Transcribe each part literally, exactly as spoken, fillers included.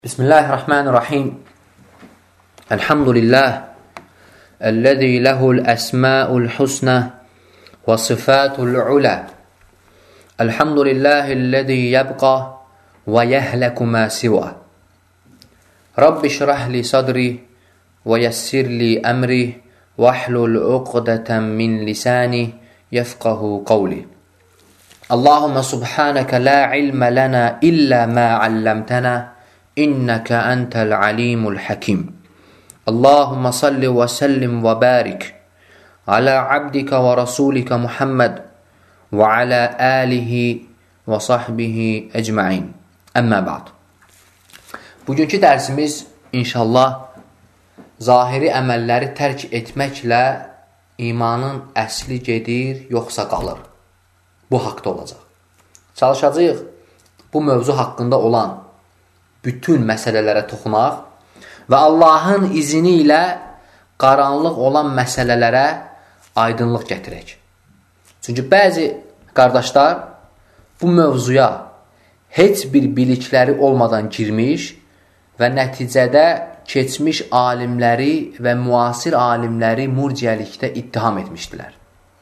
Bismillahirrahmanirrahim. Elhamdülillah. Ellezî lehul esmâul husna ve sıfâtul ula. Elhamdülillahillezî yebqa ve yehleku mâ sivâ. Rabbi şrahli sadri ve yessirli emri ve ahlul uqdeten min lisani yefqahu kavli. Allahümme subhaneke la ilme lana illa ma allamtana. İnneke entel alimul hakim. Allahümme salli ve sellim ve barik ala abdike ve rasulike Muhammed ve ala alihi ve sahbihi ecmain. Əmmə ba'd. Bugünkü dərsimiz inşallah zahiri əməlləri tərk etməklə imanın əsli gedir, yoxsa qalır. Bu haqda olacaq. Çalışacağıq bu mövzu haqqında olan bütün məsələlərə toxunaq və Allahın izni ilə qaranlıq olan məsələlərə aydınlıq gətirək. Çünki bəzi qardaşlar bu mövzuya heç bir bilikləri olmadan girmiş və nəticədə keçmiş alimləri və müasir alimləri murciəlikdə ittiham etmişdilər.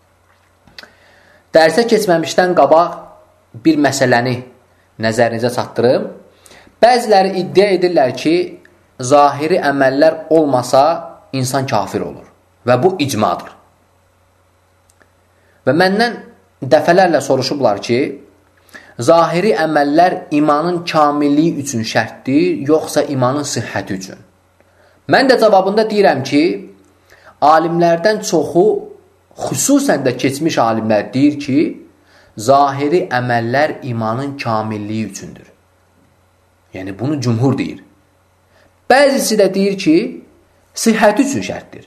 Dərsə keçməmişdən qabaq bir məsələni nəzərinizə çatdırım. Bəziləri iddia edirlər ki, zahiri əməllər olmasa insan kafir olur və bu icmadır. Və məndən dəfələrlə soruşublar ki, zahiri əməllər imanın kamilliyi üçün şərtdir, yoxsa imanın sihhəti üçün? Mən də cavabında deyirəm ki, alimlərdən çoxu, xüsusən də keçmiş alimlər deyir ki, zahiri əməllər imanın kamilliyi üçündür. Yəni, bunu cümhur deyir. Bəzisi də deyir ki, sihhəti üçün şərtdir.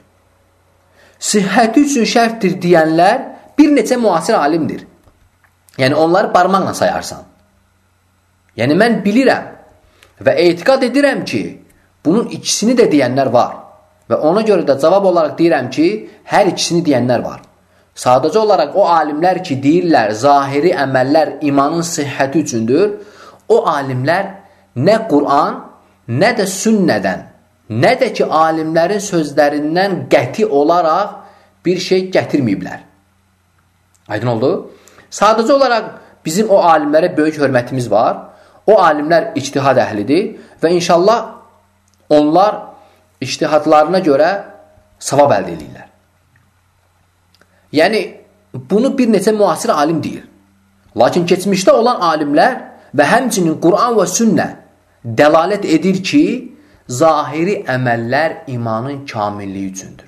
Sihhəti üçün şərtdir deyənlər bir neçə müasir alimdir. Yəni, onları barmaqla sayarsan. Yəni, mən bilirəm və etiqad edirəm ki, bunun ikisini də deyənlər var. Və ona görə də cavab olaraq deyirəm ki, hər ikisini deyənlər var. Sadəcə olaraq o alimlər ki, deyirlər, zahiri əməllər imanın sihhəti üçündür, o alimlər nə Qur'an, nə də sünnədən, nə də ki, alimlərin sözlərindən qəti olaraq bir şey gətirməyiblər. Aydın oldu? Sadəcə olaraq bizim o alimlərə böyük hörmətimiz var. O alimlər ictihad əhlidir və inşallah onlar ictihadlarına görə savab əldə edirlər. Yəni, bunu bir neçə müasir alim deyir. Lakin keçmişdə olan alimlər və həmçinin Qur'an və sünnə dəlalət edir ki, zahiri əməllər imanın kamilliyi üçündür.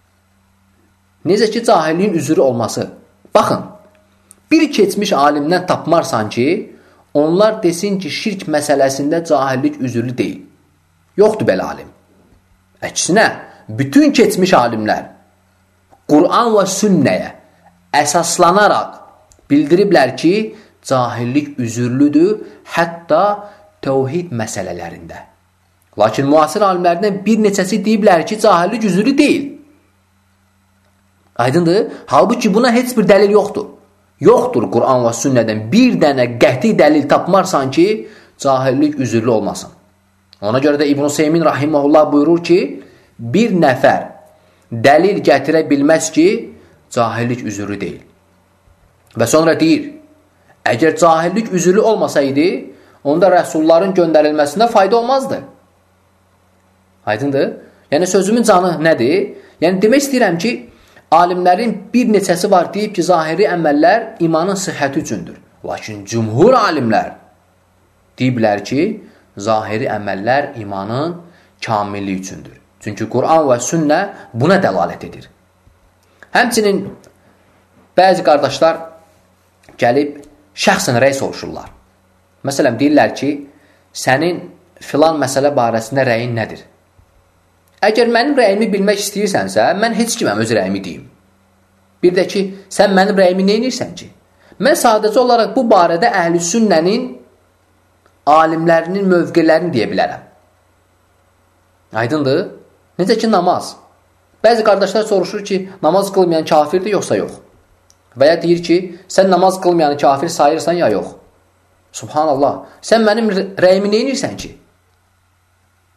Necə ki, cahilliyin üzrü olması. Baxın, bir keçmiş alimdən tapmarsan ki, onlar desin ki, şirk məsələsində cahillik üzrlü deyil. Yoxdur belə alim. Əksinə, bütün keçmiş alimlər Qur'an və sünnəyə əsaslanaraq bildiriblər ki, cahillik üzürlüdür, hətta təvhid məsələlərində. Lakin müasir alimlərdən bir neçəsi deyiblər ki, cahillik üzürlü deyil. Aydındır? Halbuki buna heç bir dəlil yoxdur. Yoxdur Qur'an və sünnədən bir dənə qəti dəlil tapmarsan ki, cahillik üzürlü olmasın. Ona görə də İbn Hüseymin rahimehullah buyurur ki, bir nəfər dəlil gətirə bilməz ki, cahillik üzürlü deyil. Və sonra deyir, əgər cahillik üzürlü olmasaydı, onda rəsulların göndərilməsində fayda olmazdı. Aydındır? Yəni, sözümün canı nədir? Yəni, demək istəyirəm ki, alimlərin bir neçəsi var deyib ki, zahiri əməllər imanın sihhəti üçündür. Lakin cümhur alimlər deyiblər ki, zahiri əməllər imanın kamilliyi üçündür. Çünki Qur'an və sünnə buna dəlalət edir. Həmçinin bəzi qardaşlar gəlib şəxsən rəy soruşurlar. Məsələn, deyirlər ki, sənin filan məsələ barəsində rəyin nədir? Əgər mənim rəyimi bilmək istəyirsənsə, mən heç kiməm öz rəyimi deyim. Bir də ki, sən mənim rəyimi nə edirsən ki? Mən sadəcə olaraq bu barədə əhl-i sünnənin alimlərinin mövqələrini deyə bilərəm. Aydındır? Necə ki, namaz. Bəzi qardaşlar soruşur ki, namaz qılmayan kafirdir, yoxsa yox? Və ya deyir ki, sən namaz qılmayanı kafir sayırsan, ya yox? Subhanallah, sən mənim rəyimi nə edirsən ki?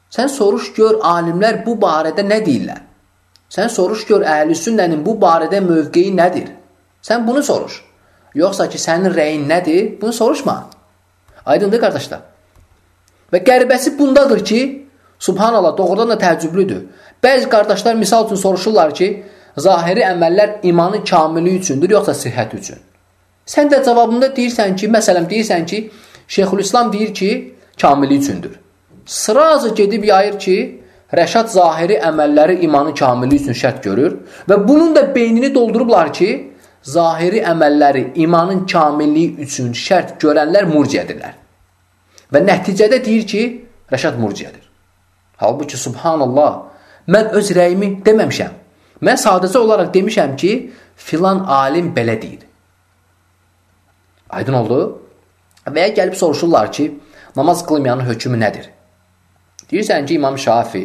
Sən soruş gör, alimlər bu barədə nə deyirlər? Sən soruş gör, əhl-i sünnənin bu barədə mövqeyi nədir? Sən bunu soruş. Yoxsa ki, sənin rəyin nədir? Bunu soruşma. Aydındır, qardaşlar. Və qəribəsi bundadır ki, subhanallah, doğrudan da təəccüblüdür. Bəzi qardaşlar misal üçün soruşurlar ki, zahiri əməllər imanın kamili üçündür, yoxsa sihhət üçün? Sən də cavabında deyirsən ki, məsələn, deyirsən ki, Şeyxülislam deyir ki, kamili üçündür. Sırazı gedib yayır ki, Rəşad zahiri əməlləri imanın kamili üçün şərt görür və bunun da beynini doldurublar ki, zahiri əməlləri imanın kamilliyi üçün şərt görənlər murciədirlər. Və nəticədə deyir ki, Rəşad murciədir. Halbuki, subhanallah, mən öz rəyimi deməmişəm. Mən sadəcə olaraq demişəm ki, filan alim belə deyir. Aydın oldu? Və ya gəlib soruşurlar ki, namaz qılmayanın hökmü nədir? Deyirsən ki, İmam Şafi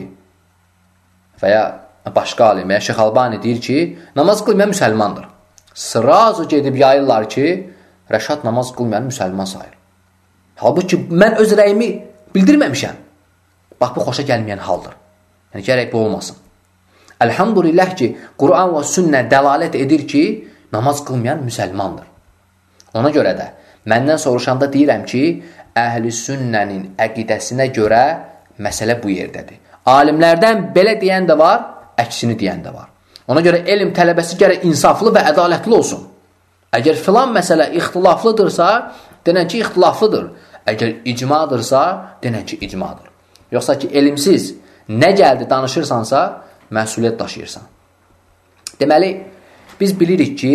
və ya başqa alim və ya Şeyx Albani deyir ki, namaz qılmayan müsəlmandır. Sırazı gedib yayırlar ki, Rəşad namaz qılmayan müsəlman sayır. Halbuki mən öz rəyimi bildirməmişəm. Bax, bu xoşa gəlməyən haldır. Yəni, gərək bu olmasın. Elhamdülillah ki, Quran və sünnə dəlalət edir ki, namaz qılmayan müsəlmandır. Ona görə də məndən soruşanda deyirəm ki, əhl-i sünnənin əqidəsinə görə məsələ bu yerdədir. Alimlərdən belə deyən də var, əksini deyən də var. Ona görə elm tələbəsi gərək insaflı və ədalətli olsun. Əgər filan məsələ ixtilaflıdırsa, denən ki, ixtilaflıdır. Əgər icmadırsa, denən ki, icmadır. Yoxsa ki, elmsiz nə gəldi danışırsansa, məsuliyyət daşıyırsan. Deməli, biz bilirik ki,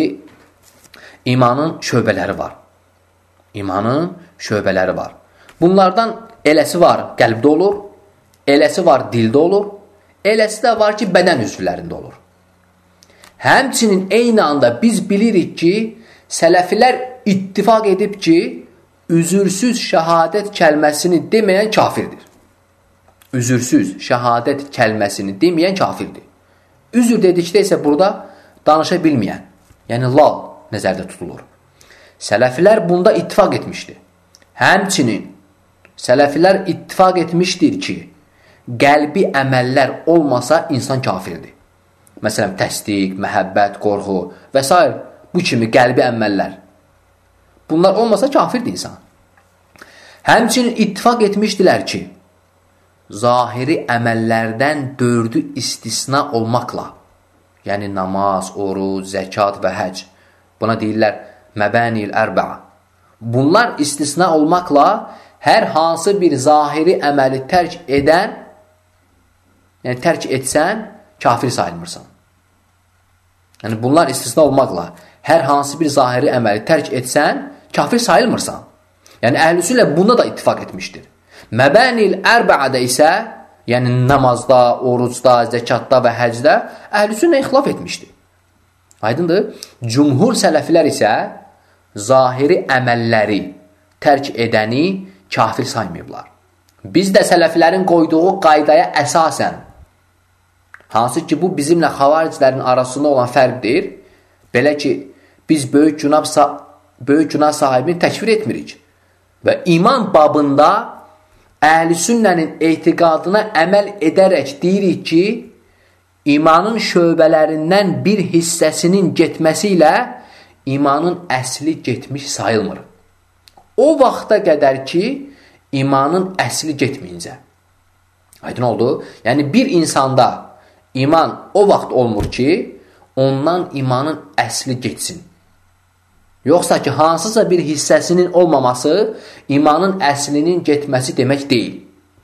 imanın şöbələri var. İmanın şöbələri var. Bunlardan eləsi var qəlbdə olur, eləsi var dildə olur, eləsi də var ki, bədən üzvlərində olur. Həmçinin eyni anda biz bilirik ki, sələfilər ittifaq edib ki, üzürsüz şəhadət kəlməsini deməyən kafirdir. Üzürsüz şəhadət kəlməsini deməyən kafirdir. Üzür dedikdə isə burada danışa bilməyən, yəni lal nəzərdə tutulur. Sələfilər bunda ittifaq etmişdir. Həmçinin sələfilər ittifaq etmişdir ki, qəlbi əməllər olmasa insan kafirdir. Məsələn, təsdiq, məhəbbət, qorxu və s. bu kimi qəlbi əməllər. Bunlar olmasa kafirdir insan. Həmçinin ittifaq etmişdilər ki, zahiri əməllərdən dördü istisna olmaqla, yəni namaz, oruc, zəkat və həc, buna deyirlər məbənil ərbə'a. Bunlar istisna olmaqla hər hansı bir zahiri əməli tərk edən, yəni tərk etsən, kafir sayılmırsan. Yəni bunlar istisna olmaqla hər hansı bir zahiri əməli tərk etsən, kafir sayılmırsan. Yəni əhl-i sünnə bunda da ittifaq etmişdir. Məbənil ərbə'də isə, yəni namazda, orucda, zəkatda və həcdə əhl-i sünnə ixtilaf etmişdir. Aydındır? Cumhur sələflər isə zahiri əməlləri tərk edəni kafir saymayıblar. Biz də sələflərin qoyduğu qaydaya əsasən, hansı ki bu bizimlə xavaricilərin arasında olan fərqdir, belə ki biz böyük günah, böyük günah sahibini təkfir etmirik və iman babında əhl-i sünnənin etiqadına əməl edərək deyirik ki, imanın şöbələrindən bir hissəsinin getməsi ilə imanın əsli getmiş sayılmır. O vaxta qədər ki, imanın əsli getməyincə. Aydın oldu? Yəni bir insanda iman o vaxt olmur ki, ondan imanın əsli getsin. Yoxsa ki, hansısa bir hissəsinin olmaması imanın əslinin getməsi demək deyil.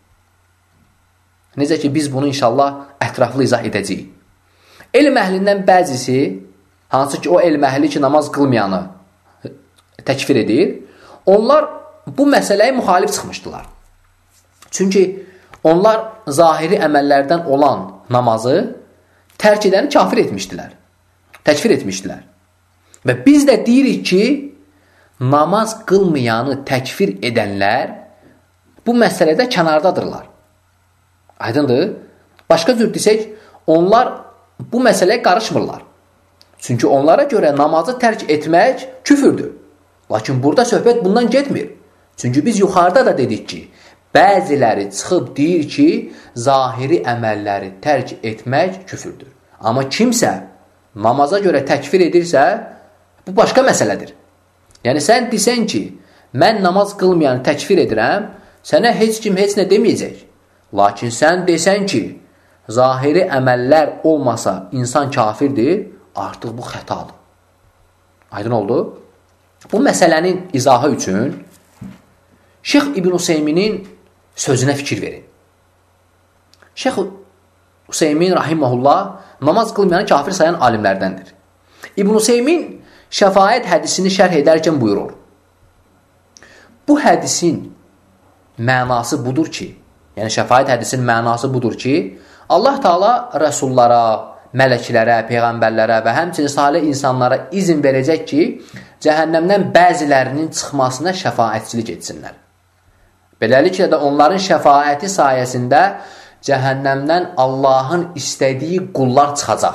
Necə ki, biz bunu inşallah ətraflı izah edəcəyik. Elm əhlindən bəzisi, hansı ki, o elm əhli ki, namaz qılmayanı təkfir edir, onlar bu məsələyə müxalif çıxmışdılar. Çünki onlar zahiri əməllərdən olan namazı tərk edəni kafir etmişdilər, təkfir etmişdilər. Və biz də deyirik ki, namaz qılmayanı təkfir edənlər bu məsələdə kənardadırlar. Aydındır? Başqa cür desək, onlar bu məsələyə qarışmırlar. Çünki onlara görə namazı tərk etmək küfürdür. Lakin burada söhbət bundan getmir. Çünki biz yuxarıda da dedik ki, bəziləri çıxıb deyir ki, zahiri əməlləri tərk etmək küfürdür. Amma kimsə namaza görə təkfir edirsə, bu başqa məsələdir. Yəni, sən desən ki, mən namaz qılmayanı təkfir edirəm, sənə heç kim heç nə deməyəcək. Lakin sən desən ki, zahiri əməllər olmasa insan kafirdir, artıq bu xətadır. Aydın oldu? Bu məsələnin izahı üçün Şeyx İbn Hüseyminin sözünə fikir verin. Şeyx Hüseymin rahiməhullah namaz qılmayanı kafir sayan alimlərdəndir. İbn Hüseymin şəfaət hədisini şərh edərkən buyurur. Bu hədisin mənası budur ki, yəni şəfaət hədisinin mənası budur ki, Allah Taala rəsullara, mələklərə, peyğəmbərlərə və həmçinin salih insanlara izin verəcək ki, cəhənnəmdən bəzilərinin çıxmasına şəfaətçilik etsinlər. Beləliklə də onların şəfaəti sayəsində cəhənnəmdən Allahın istədiyi qullar çıxacaq.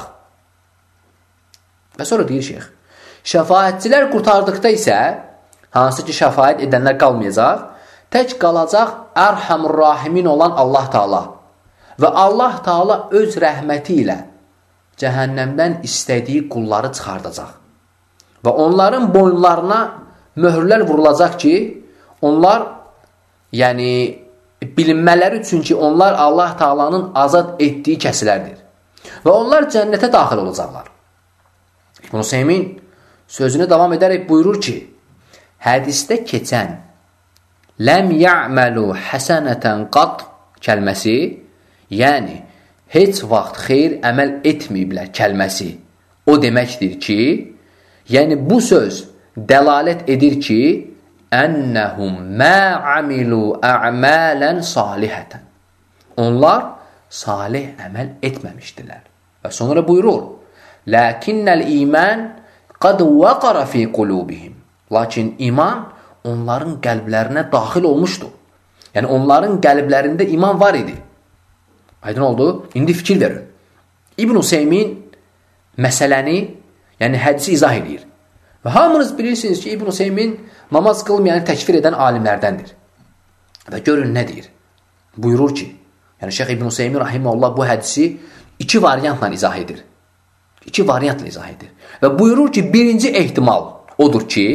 Və sonra deyir şeyx, şəfaətçilər qurtardıqda isə, hansı ki şəfaət edənlər qalmayacaq, tək qalacaq Ərhamur Rahimin olan Allah Taala. Və Allah Taala öz rəhməti ilə cəhənnəmdən istədiyi qulları çıxardacaq. Və onların boyunlarına möhürlər vurulacaq ki, onlar, yəni bilinmələri üçün ki, onlar Allah Taalanın azad etdiyi kəsilərdir. Və onlar cənnətə daxil olacaqlar. İbn Hüseymin sözünü davam edərək buyurur ki, hədisdə keçən ləm ya'məlu həsənətən qat kəlməsi, yəni heç vaxt xeyr əməl etməyiblər kəlməsi o deməkdir ki, yəni bu söz dəlalət edir ki, ennəhum mə amilu ə'mələn salihətən. Onlar salih əməl etməmişdilər. Və sonra buyurur, lakinnəl iman qad vaqara fi qulubihim. Lakin iman onların qəlblərinə daxil olmuşdu. Yəni onların qəlblərində iman var idi. Aydın oldu? İndi fikir verin. İbn Hüseymin məsələni, yəni hədisi izah edir. Və hamınız bilirsiniz ki, İbn Hüseymin namaz qılmayanı təkfir edən alimlərdəndir. Və görün nə deyir? Buyurur ki, yəni Şeyx İbn Hüseymin rahiməhullah bu hədisi iki variantla izah edir. İki variantla izah edir. Və buyurur ki, birinci ehtimal odur ki,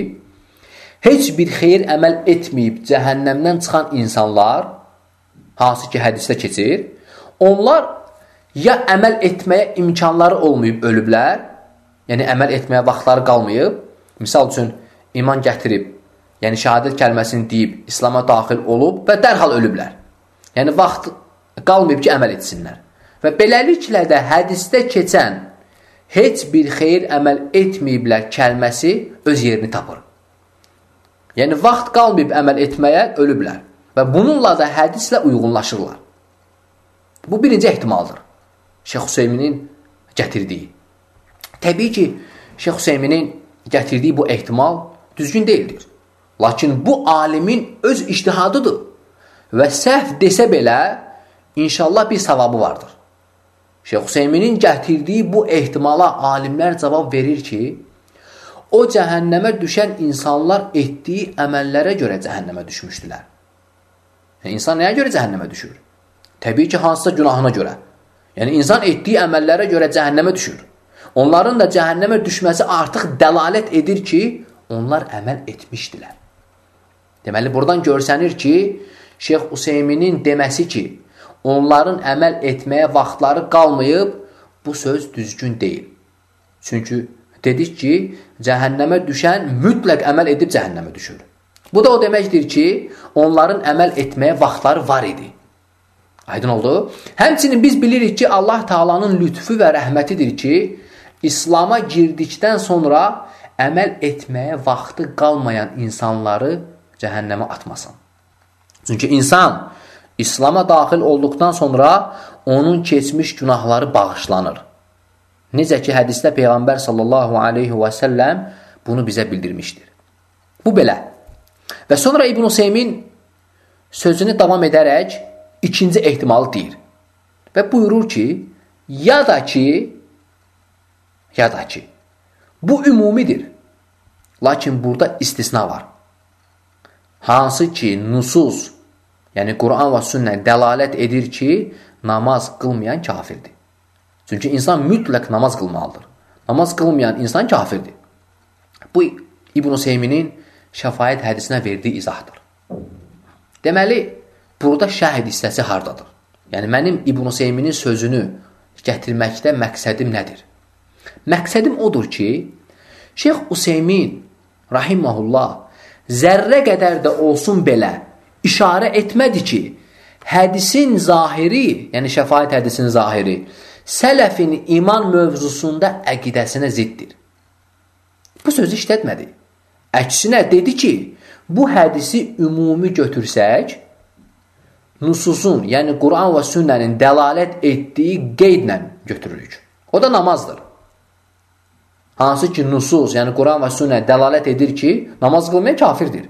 heç bir xeyir əməl etməyib cəhənnəmdən çıxan insanlar, hansı ki hədisdə keçir, onlar ya əməl etməyə imkanları olmayıb ölüblər, yəni əməl etməyə vaxtları qalmayıb, misal üçün iman gətirib, yəni şəhadət kəlməsini deyib, İslama daxil olub və dərhal ölüblər. Yəni vaxt qalmayıb ki, əməl etsinlər. Və beləliklə də hədisdə keçən heç bir xeyir əməl etməyiblər kəlməsi öz yerini tapır. Yəni vaxt qalmayıb əməl etməyə ölüblər və bununla da hədislə uyğunlaşırlar. Bu birinci ehtimaldır. Şeyx Hüseyminin gətirdiyi. Təbii ki, Şeyx Hüseyminin gətirdiyi bu ehtimal düzgün deyildir. Lakin bu alimin öz ictihadıdır. Və səhv desə belə, inşallah bir savabı vardır. Şeyx Hüseyminin gətirdiyi bu ehtimala alimlər cavab verir ki, o cəhənnəmə düşən insanlar etdiyi əməllərə görə cəhənnəmə düşmüşdülər. Yəni, insan nəyə görə cəhənnəmə düşür? Təbii ki, hansısa günahına görə. Yəni, insan etdiyi əməllərə görə cəhənnəmə düşür. Onların da cəhənnəmə düşməsi artıq dəlalət edir ki, onlar əməl etmişdilər. Deməli, buradan görsənir ki, Şeyx Hüseyminin deməsi ki, onların əməl etməyə vaxtları qalmayıb, bu söz düzgün deyil. Çünki dedik ki, cəhənnəmə düşən mütləq əməl edib cəhənnəmə düşür. Bu da o deməkdir ki, onların əməl etməyə vaxtları var idi. Aydın oldu? Həmçinin biz bilirik ki, Allah Taalanın lütfü və rəhmətidir ki, İslama girdikdən sonra əməl etməyə vaxtı qalmayan insanları cəhənnəmə atmasın. Çünki insan İslama daxil olduqdan sonra onun keçmiş günahları bağışlanır. Necə ki, hədisdə Peyğəmbər sallallahu aleyhi və səlləm bunu bizə bildirmişdir. Bu belə. Və sonra İbn Hüseymin sözünü davam edərək ikinci ehtimalı deyir. Və buyurur ki, ya da ki, ya da ki, bu ümumidir. Lakin burada istisna var. Hansı ki, nusus yəni Quran və sünnə dəlalət edir ki, namaz qılmayan kafirdir. Çünki insan mütləq namaz qılmalıdır. Namaz qılmayan insan kafirdir. Bu, İbn Seyminin şəfaət hədisinə verdiyi izahdır. Deməli, burada şəhid hissəsi hardadır? Yəni, mənim İbn Seyminin sözünü gətirməkdə məqsədim nədir? Məqsədim odur ki, Şeyx Useymin, rahiməhullah, zərrə qədər də olsun belə işarə etmədi ki, hədisin zahiri, yəni şəfaət hədisinin zahiri, sələfin iman mövzusunda əqidəsinə ziddir. Bu sözü işlətmədi. Əksinə dedi ki, bu hədisi ümumi götürsək, nususun, yəni Quran və sünnənin dəlalət etdiyi qeydlə götürürük. O da namazdır. Hansı ki, nusus, yəni Quran və sünnə dəlalət edir ki, namaz qılmayan kafirdir.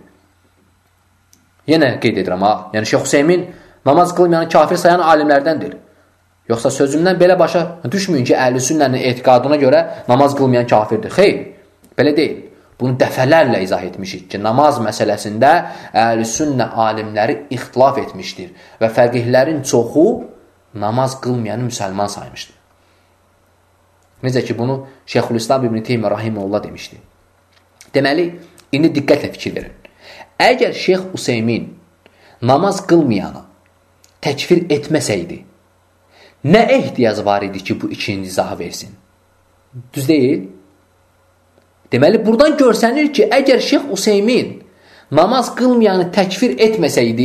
Yenə qeyd edirəm, ha. Yəni Şeyx Hüseymin namaz qılmayanı kafir sayan alimlərdəndir. Yoxsa sözümdən belə başa düşməyin ki, əhl-i sünnənin etiqadına görə namaz qılmayan kafirdir. Xeyr, belə deyil. Bunu dəfələrlə izah etmişik ki, namaz məsələsində əhl-i sünnə alimləri ixtilaf etmişdir və fəqihlərin çoxu namaz qılmayanı müsəlman saymışdır. Necə ki, bunu Şeyxülislam İbn Teymiyyə rahimehullah demişdi. Deməli, indi diqqətlə fikir verin. Əgər Şeyx Useymin namaz qılmayanı təkfir etməsəydi, nə ehtiyac var idi ki, bu ikinci izahı versin? Düz deyil? Deməli, buradan görsənir ki, əgər Şeyx Useymin namaz qılmayanı təkfir etməsəydi,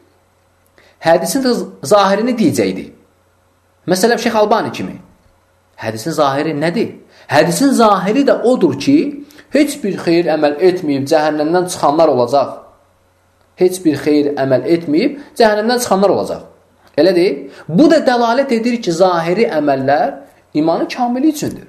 hədisin zahirini deyəcəkdi. Məsələn, Şeyx Albani kimi. Hədisin zahiri nədir? Hədisin zahiri də odur ki, heç bir xeyir əməl etməyib cəhənnəmdən çıxanlar olacaq. Heç bir xeyir əməl etməyib cəhənnəmdən çıxanlar olacaq. Elədir? Bu da dəlalət edir ki, zahiri əməllər imanın kamili üçündür.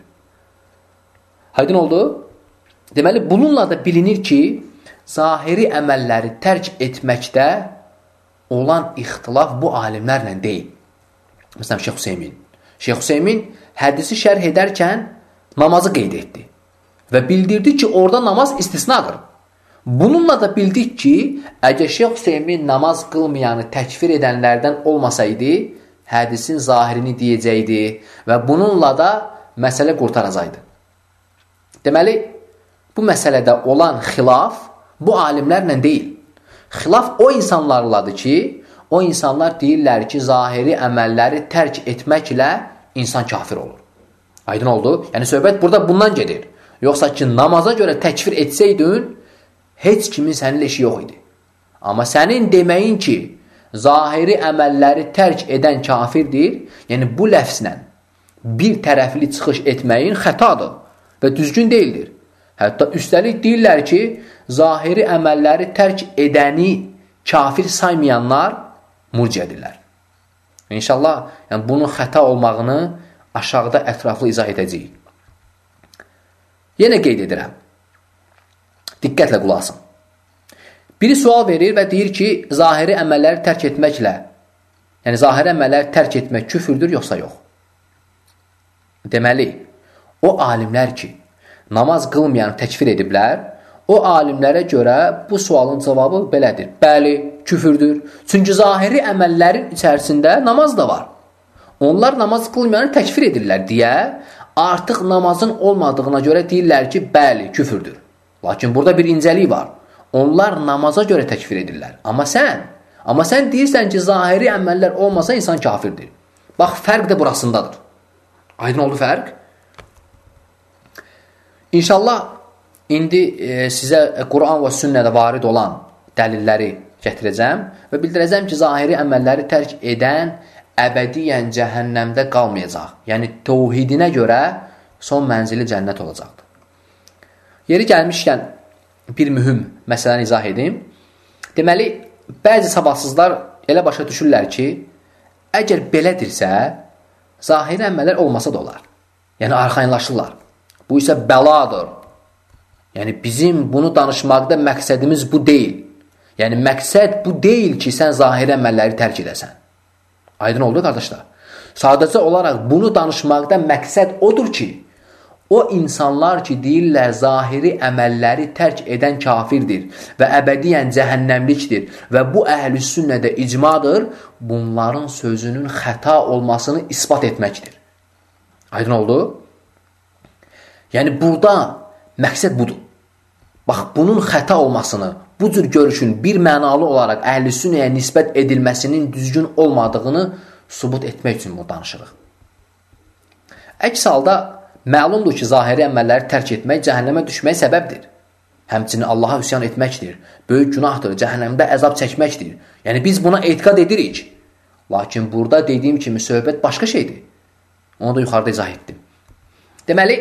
Aydın oldu? Deməli, bununla da bilinir ki, zahiri əməlləri tərk etməkdə olan ixtilaf bu alimlərlə deyil. Məsələn, Şeyx Hüseymin. Şeyx Hüseymin hədisi şərh edərkən namazı qeyd etdi və bildirdi ki, orada namaz istisnadır. Bununla da bildik ki, əgər Şeyx Hüseymin namaz qılmayanı təkfir edənlərdən olmasaydı, hədisin zahirini deyəcəkdi və bununla da məsələ qurtaracaqdı. Deməli, bu məsələdə olan xilaf bu alimlərlə deyil. Xilaf o insanlarladır ki, o insanlar deyirlər ki, zahiri əməlləri tərk etməklə insan kafir olur. Aydın oldu? Yəni, söhbət burada bundan gedir. Yoxsa ki, namaza görə təkfir etsəydin, heç kimin səninlə işi yox idi. Amma sənin deməyin ki, zahiri əməlləri tərk edən kafirdir, yəni bu ləfslə bir tərəfli çıxış etməyin xətadır və düzgün deyildir. Hətta üstəlik deyirlər ki, zahiri əməlləri tərk edəni kafir saymayanlar murciədirlər. İnşallah, yəni bunun xəta olmağını aşağıda ətraflı izah edəcəyik. Yenə qeyd edirəm. Diqqətlə qulaq asın. Biri sual verir və deyir ki, zahiri əməlləri tərk etməklə, yəni zahiri əməlləri tərk etmək küfürdür, yoxsa yox? Deməli, o alimlər ki, namaz qılmayanı təkfir ediblər, o alimlərə görə bu sualın cavabı belədir. Bəli, küfürdür. Çünki zahiri əməllərin içərisində namaz da var. Onlar namaz qılmayanı təkfir edirlər deyə, artıq namazın olmadığına görə deyirlər ki, bəli, küfürdür. Lakin burada bir incəlik var. Onlar namaza görə təkfir edirlər. Amma sən, amma sən deyirsən ki, zahiri əməllər olmasa insan kafirdir. Bax, fərq də burasındadır. Aydın oldu fərq? İnşallah, indi e, sizə Quran və sünnədə varid olan dəlilləri gətirəcəm və bildirəcəm ki, zahiri əməlləri tərk edən əbədiyyən cəhənnəmdə qalmayacaq. Yəni, təvhidinə görə son mənzili cənnət olacaqdır. Yeri gəlmişkən bir mühüm məsələni izah edim. Deməli, bəzi savadsızlar elə başa düşürlər ki, əgər belədirsə, zahiri əməllər olmasa da olar. Yəni, arxayınlaşırlar. Bu isə bəladır. Yəni, bizim bunu danışmaqda məqsədimiz bu deyil. Yəni, məqsəd bu deyil ki, sən zahiri əməlləri tərk edəsən. Aydın oldu, qardaşlar. Sadəcə olaraq bunu danışmaqda məqsəd odur ki, o insanlar ki, deyirlər, zahiri əməlləri tərk edən kafirdir və əbədiyyən cəhənnəmlikdir və bu əhl-i sünnədə icmadır, bunların sözünün xəta olmasını isbat etməkdir. Aydın oldu? Yəni, burada məqsəd budur. Bax, bunun xəta olmasını, bu cür görüşün bir mənalı olaraq əhl-i sünnəyə nisbət edilməsinin düzgün olmadığını sübut etmək üçün bu danışırıq. Əks halda, məlumdur ki, zahiri əməlləri tərk etmək cəhənnəmə düşməyə səbəbdir. Həmçinin Allaha üsyan etməkdir, böyük günahdır, cəhənnəmdə əzab çəkməkdir. Yəni, biz buna etiqad edirik. Lakin burada dediyim kimi söhbət başqa şeydir. Onu da yuxarıda izah etdim. Deməli,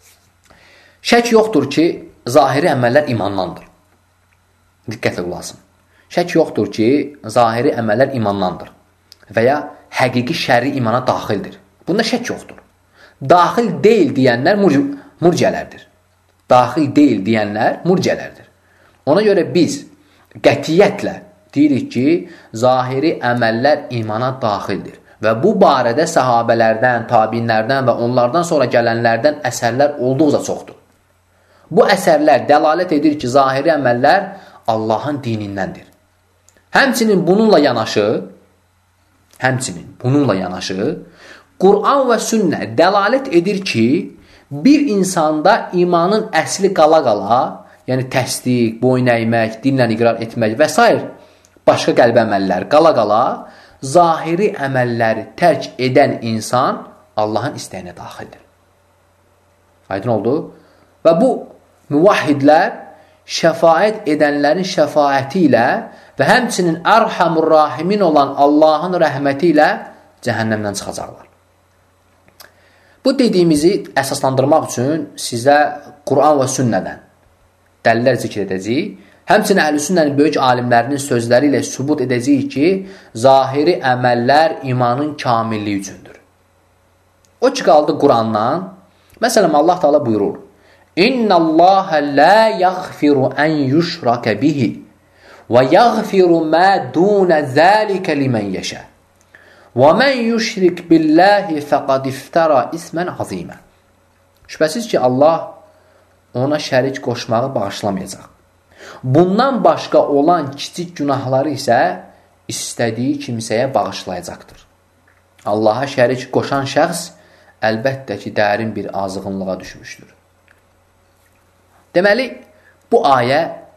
şək yoxdur ki, zahiri əməllər imandandır. Diqqətlə qulasın. Şək yoxdur ki, zahiri əməllər imandandır və ya həqiqi şəri imana daxildir. Bunda şək yoxdur. Daxil deyil deyənlər murciələrdir. Daxil deyil deyənlər murciələrdir. Ona görə biz qətiyyətlə deyirik ki, zahiri əməllər imana daxildir. Və bu barədə səhabələrdən, tabinlərdən və onlardan sonra gələnlərdən əsərlər olduqca çoxdur. Bu əsərlər dəlalət edir ki, zahiri əməllər Allahın dinindəndir. Həmçinin bununla yanaşı, həmçinin bununla yanaşı, Qur'an və sünnə dəlalət edir ki, bir insanda imanın əsli qala-qala, yəni təsdiq, boyun əymək, dinlə iqrar etmək və s. başqa qəlb əməllər qala-qala, zahiri əməlləri tərk edən insan Allahın istəyinə daxildir. Aydın oldu? Və bu müvahhidlər şəfaət edənlərin şəfaəti ilə və həmçinin ərhamur rahimin olan Allahın rəhməti ilə cəhənnəmdən çıxacaqlar. Bu dediyimizi əsaslandırmaq üçün sizə Qur'an və sünnədən dəlillər zikr edəcəyik. Həmçinin əhl-i sünnənin böyük alimlərinin sözləri ilə sübut edəcəyik ki, zahiri əməllər imanın kamilliyi üçündür. O ki, qaldı Qur'andan. Məsələn, Allah Teala buyurur: İnna Allaha la yaghfiru an yushraka bihi və yaghfiru ma dun zalika limen yasha. Və men yushrik billahi faqad iftara ismen azima. Şübhəsiz ki, Allah ona şərik qoşmağı bağışlamayacaq. Bundan başqa olan kiçik günahları isə istədiyi kimsəyə bağışlayacaqdır. Allaha şərik qoşan şəxs əlbəttə ki, dərin bir azğınlığa düşmüşdür. Deməli, bu ayə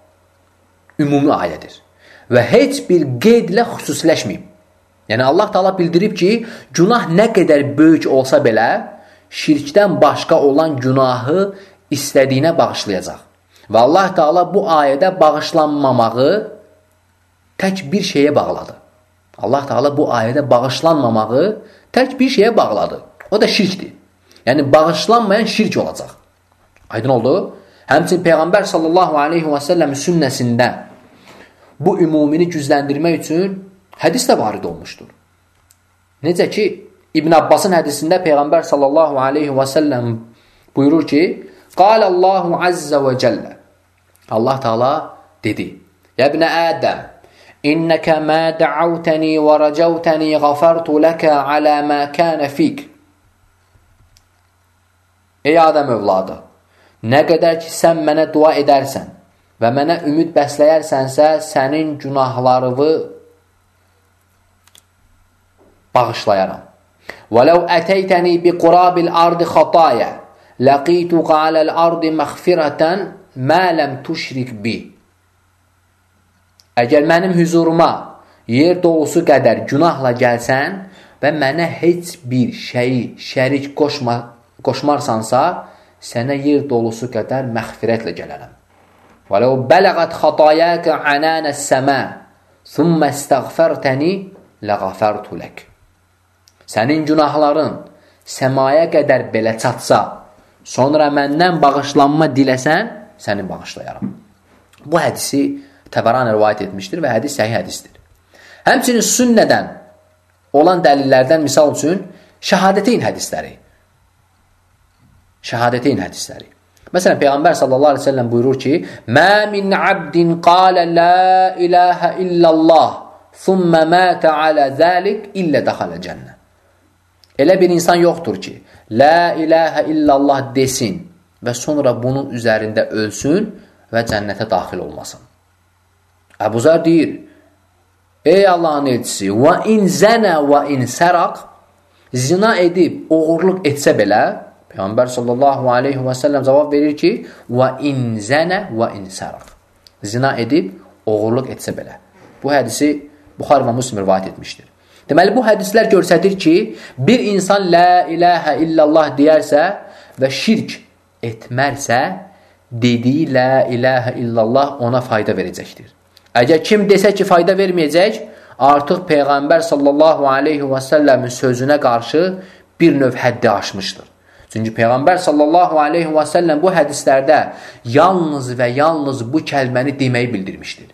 ümumi ayədir və heç bir qeydlə xüsusiləşməyib. Yəni, Allah Teala bildirib ki, günah nə qədər böyük olsa belə, şirkdən başqa olan günahı istədiyinə bağışlayacaq. Və Allah Teala bu ayədə bağışlanmamağı tək bir şeyə bağladı. Allah Teala bu ayədə bağışlanmamağı tək bir şeyə bağladı. O da şirkdir. Yəni, bağışlanmayan şirk olacaq. Aydın oldu? Həmçin Peyğəmbər sallallahu aleyhi və səlləm sünnəsində bu ümumini gücləndirmək üçün hədis də varid olmuşdur. Necə ki, İbn Abbasın hədisində Peyğəmbər sallallahu aleyhi və səlləm buyurur ki, Qalallahu azza və cəllə. Allah Teala dedi: Ya ibn Adəm, innəkə mə dəavtəni və rəcəvtəni ғəfərtu ləkə alə mə kənə fik. Ey Adəm övladı, nə qədər ki sən mənə dua edərsən və mənə ümid bəsləyərsənsə, sənin günahlarını bağışlayaram. وَلَوْ أَتَيْتَنِي بِقُرَابِ الْأَرْضِ خَطَايَا لَقِيتُكَ عَلَى الْأَرْضِ مَغْفِرَةً مَا لَمْ تُشْرِكْ بِي. Əgər mənim hüzuruma yer dolusu qədər günahla gəlsən və mənə heç bir şeyi şərik qoşma, qoşmarsansa, sənə yer dolusu qədər məğfirətlə gələrəm. وَلَوْ بَلَغَتْ خَطَايَاكَ عَنَانَ السَّمَاءِ ثُمَّ اسْتَغْفَرْتَنِي لَغَفَرْتُ لَكَ. Sənin günahların səmaya qədər belə çatsa, sonra məndən bağışlanma diləsən, səni bağışlayaram. Bu hədisi Təbərani rivayət etmişdir və hədis səhih hədisdir. Həmçinin sünnədən olan dəlillərdən misal üçün şəhadəteyn hədisləri. Şəhadəteyn hədisləri. Məsələn, Peyğəmbər sallallahu aleyhi ve sellem buyurur ki, Mə min abdin qalə la ilahə illallah thumma mətə alə zəlik illə dəxalə cənnə. Elə bir insan yoxdur ki, la ilahə illallah desin və sonra bunun üzərində ölsün və cənnətə daxil olmasın. Əbu Zər deyir, ey Allahın elçisi, və in zənə və in səraq, zina edib, oğurluq etsə belə, Peyğəmbər sallallahu aleyhi və səlləm cavab verir ki, və in zənə və in səraq, zina edib, oğurluq etsə belə. Bu hədisi Buxari və Müslim rivayət etmişdir. Deməli, bu hədislər göstərir ki, bir insan la ilahə illallah deyərsə və şirk etmərsə, dediyi la ilahə illallah ona fayda verəcəkdir. Əgər kim desə ki, fayda verməyəcək, artıq Peyğəmbər sallallahu aleyhi və səlləmin sözünə qarşı bir növ həddi aşmışdır. Çünki Peyğəmbər sallallahu aleyhi və səlləm bu hədislərdə yalnız və yalnız bu kəlməni deməyi bildirmişdir.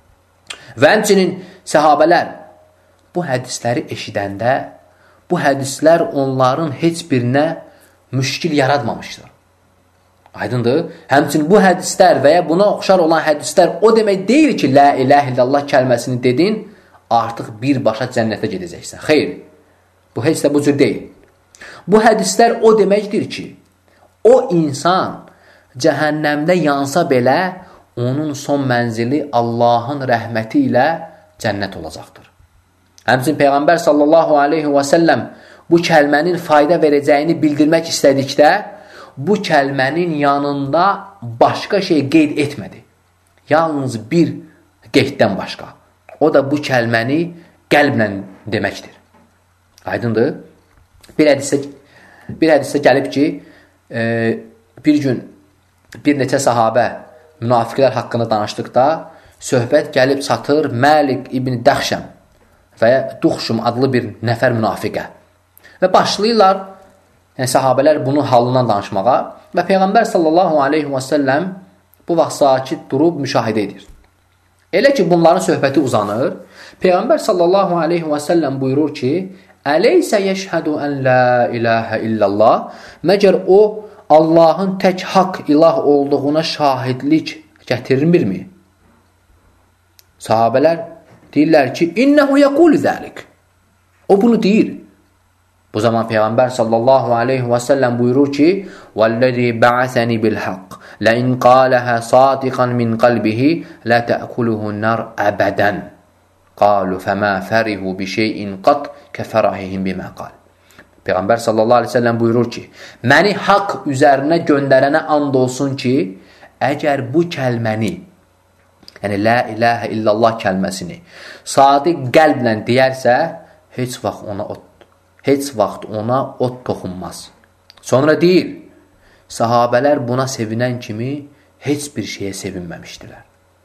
Və həmçinin səhabələr bu hədisləri eşidəndə, bu hədislər onların heç birinə müşkil yaratmamışdır. Aydındır? Həmçinin bu hədislər və ya buna oxşar olan hədislər o demək deyil ki, la ilahə illallah kəlməsini dedin, artıq birbaşa cənnətə gedəcəksən. Xeyr, bu heç də bu cür deyil. Bu hədislər o deməkdir ki, o insan cəhənnəmdə yansa belə, onun son mənzili Allahın rəhməti ilə cənnət olacaqdır. Həmçinin Peyğəmbər sallallahu aleyhi və səlləm bu kəlmənin fayda verəcəyini bildirmək istədikdə, bu kəlmənin yanında başqa şey qeyd etmədi. Yalnız bir qeyddən başqa. O da bu kəlməni qəlblə deməkdir. Aydındır? Bir hədisdə, bir hədisdə gəlib ki, e, bir gün bir neçə sahabə münafiqlər haqqında danışdıqda söhbət gəlib çatır Məlik ibn Dəxşəm və ya Duxşum adlı bir nəfər münafiqə. Və başlayırlar, yəni sahabələr bunun halından danışmağa və Peyğəmbər sallallahu aleyhi və səlləm bu vaxt sakit durub müşahidə edir. Elə ki, bunların söhbəti uzanır, Peyğəmbər sallallahu aleyhi və səlləm buyurur ki, Əleysə yeşhədu ən la ilahə illallah, məgər o, Allahın tək haqq ilah olduğuna şahidlik gətirilmirmi? Sahabələr deyirlər ki, İnnəhu yəqulu zəlik. O bunu deyir. Bu zaman Peyğəmbər sallallahu aleyhi və səlləm buyurur ki, Vəl-ləzi bə'asəni bil-haqq, ləin qaləhə sadiqan min qalbihi, lə təəkuluhu nar əbədən. Qalu fəmə fərihu bi şeyin qat kəfərahihim bimə qal. Peyğəmbər sallallahu aleyhi və səlləm buyurur ki, məni haqq üzərinə göndərənə and olsun ki, əgər bu kəlməni, yəni la ilahə illallah kəlməsini sadiq qəlblə deyərsə, heç vaxt ona ot, heç vaxt ona ot toxunmaz. Sonra deyir, sahabələr buna sevinən kimi heç bir şeyə sevinməmişdilər.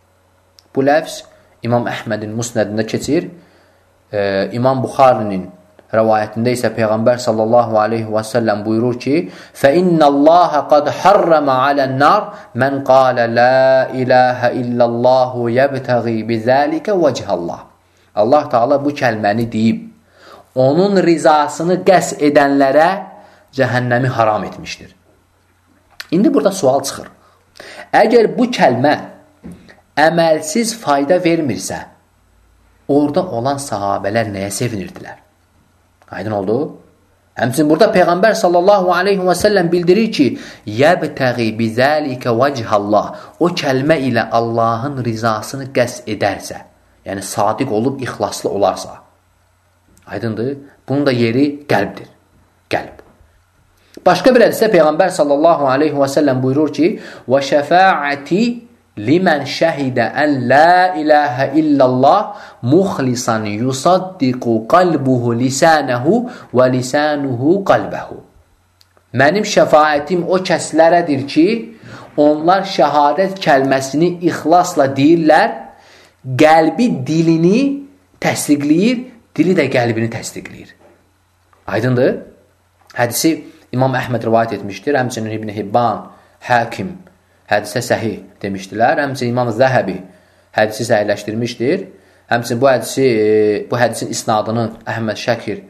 Bu ləfz İmam Əhmədin Musnədində keçir, e, İmam Buxarinin rəvayətində isə Peyğəmbər sallallahu aleyhi və səlləm buyurur ki, فَإِنَّ اللّٰهَ قَدْ حَرَّمَ عَلَى النَّارِ مَنْ قَالَ لَا إِلَٰهَ إِلَّا اللّٰهُ يَبْتَغِي بِذَٰلِكَ وَجْهَ اللّٰهِ. Allah Teala bu kəlməni deyib, onun rizasını qəs edənlərə cəhənnəmi haram etmişdir. İndi burada sual çıxır. Əgər bu kəlmə əməlsiz fayda vermirsə, orada olan sahabələr nəyə sevinirdilər? Aydın oldu? Həmçinin burada Peyğəmbər sallallahu aleyhi və səlləm bildirir ki, yəbtəği bizəlikə vəcihallah, o kəlmə ilə Allahın rizasını qəs edərsə, yəni sadiq olub ixlaslı olarsa. Aydındır? Bunun da yeri qəlbdir. Qəlb. Başqa bir hədisdə Peyğəmbər sallallahu aleyhi və səlləm buyurur ki, və şəfaəti limən şəhidə ən la ilahə illallah muxlisan yusaddiqu qalbuhu lisanəhu və lisanuhu qalbəhu. Mənim şəfaətim o kəslərədir ki, onlar şəhadət kəlməsini ixlasla deyirlər, qəlbi dilini təsdiqləyir, dili də qəlbini təsdiqləyir. Aydındır? Hədisi İmam Əhməd rivayət etmişdir, həmçinin İbn Hibban, Hakim hədisə səhih demişdilər. Həmçinin İmam Zəhəbi hədisi səhihləşdirmişdir. Həmçinin bu hədisi, bu hədisin isnadını Əhməd Şəkir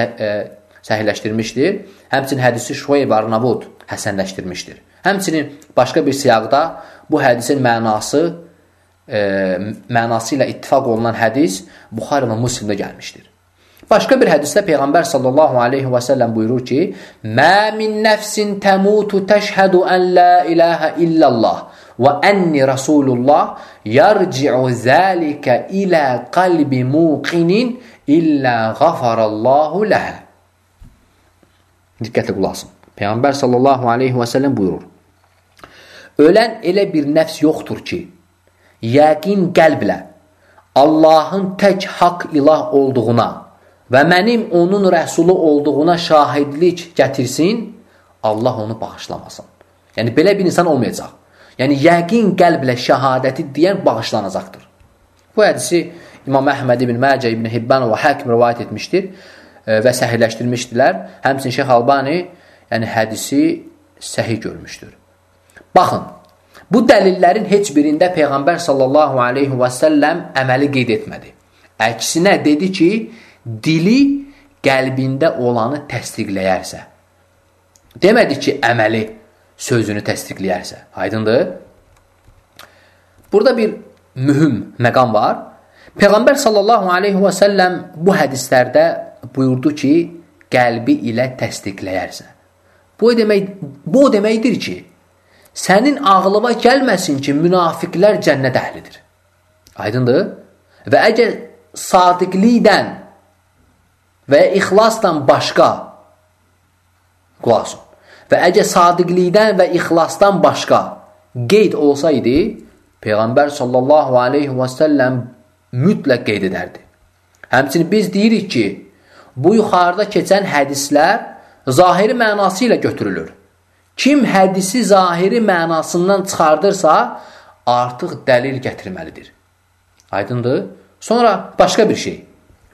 səhihləşdirmişdir. Həmçinin hədisi Şüeyb Arnavud həsənləşdirmişdir. Həmçinin başqa bir siyaqda bu hədisin mənası e, mənası ilə ittifaq olunan hədis Buxari və Müslimdə gəlmişdir. Başqa bir hədisdə Peyğəmbər sallallahu aleyhi və səlləm buyurur ki, Mə min nəfsin təmutu təşhədu ən la ilahə illallah və ənni Rasulullah yarci'u zəlikə ilə qalbi muqinin illə qafarallahu ləhə. Diqqətlə qulaq asın. Peyğəmbər sallallahu aleyhi və səlləm buyurur, ölən elə bir nəfs yoxdur ki, yəqin qəlblə Allahın tək haqq ilah olduğuna və mənim onun rəsulu olduğuna şahidlik gətirsin, Allah onu bağışlamasın. Yəni, belə bir insan olmayacaq. Yəni, yəqin qəlblə şəhadəti deyən bağışlanacaqdır. Bu hədisi İmam Əhməd ibn Məcə, ibn Hibban və Hakim rivayət etmişdir və səhihləşdirmişdilər. Həmçinin Şeyx Albani yəni, hədisi səhih görmüşdür. Baxın, bu dəlillərin heç birində Peyğəmbər sallallahu aleyhi və səlləm əməli qeyd etmədi. Əksinə dedi ki, dili qəlbində olanı təsdiqləyərsə. Demədi ki, əməli sözünü təsdiqləyərsə. Aydındır? Burada bir mühüm məqam var. Peyğəmbər sallallahu aleyhi və səlləm bu hədislərdə buyurdu ki, qəlbi ilə təsdiqləyərsə. Bu, demək, bu deməkdir ki, sənin ağlıma gəlməsin ki, münafiqlər cənnət əhlidir. Aydındır? Və əgər sadiqlikdən və ixlasdan başqa qulaq asın. Və əgər sadiqlikdən və ixlasdan başqa qeyd olsaydı, Peyğəmbər sallallahu aleyhi və səlləm mütləq qeyd edərdi. Həmçinin biz deyirik ki, bu yuxarıda keçən hədislər zahiri mənası ilə götürülür. Kim hədisi zahiri mənasından çıxardırsa, artıq dəlil gətirməlidir. Aydındır? Sonra başqa bir şey.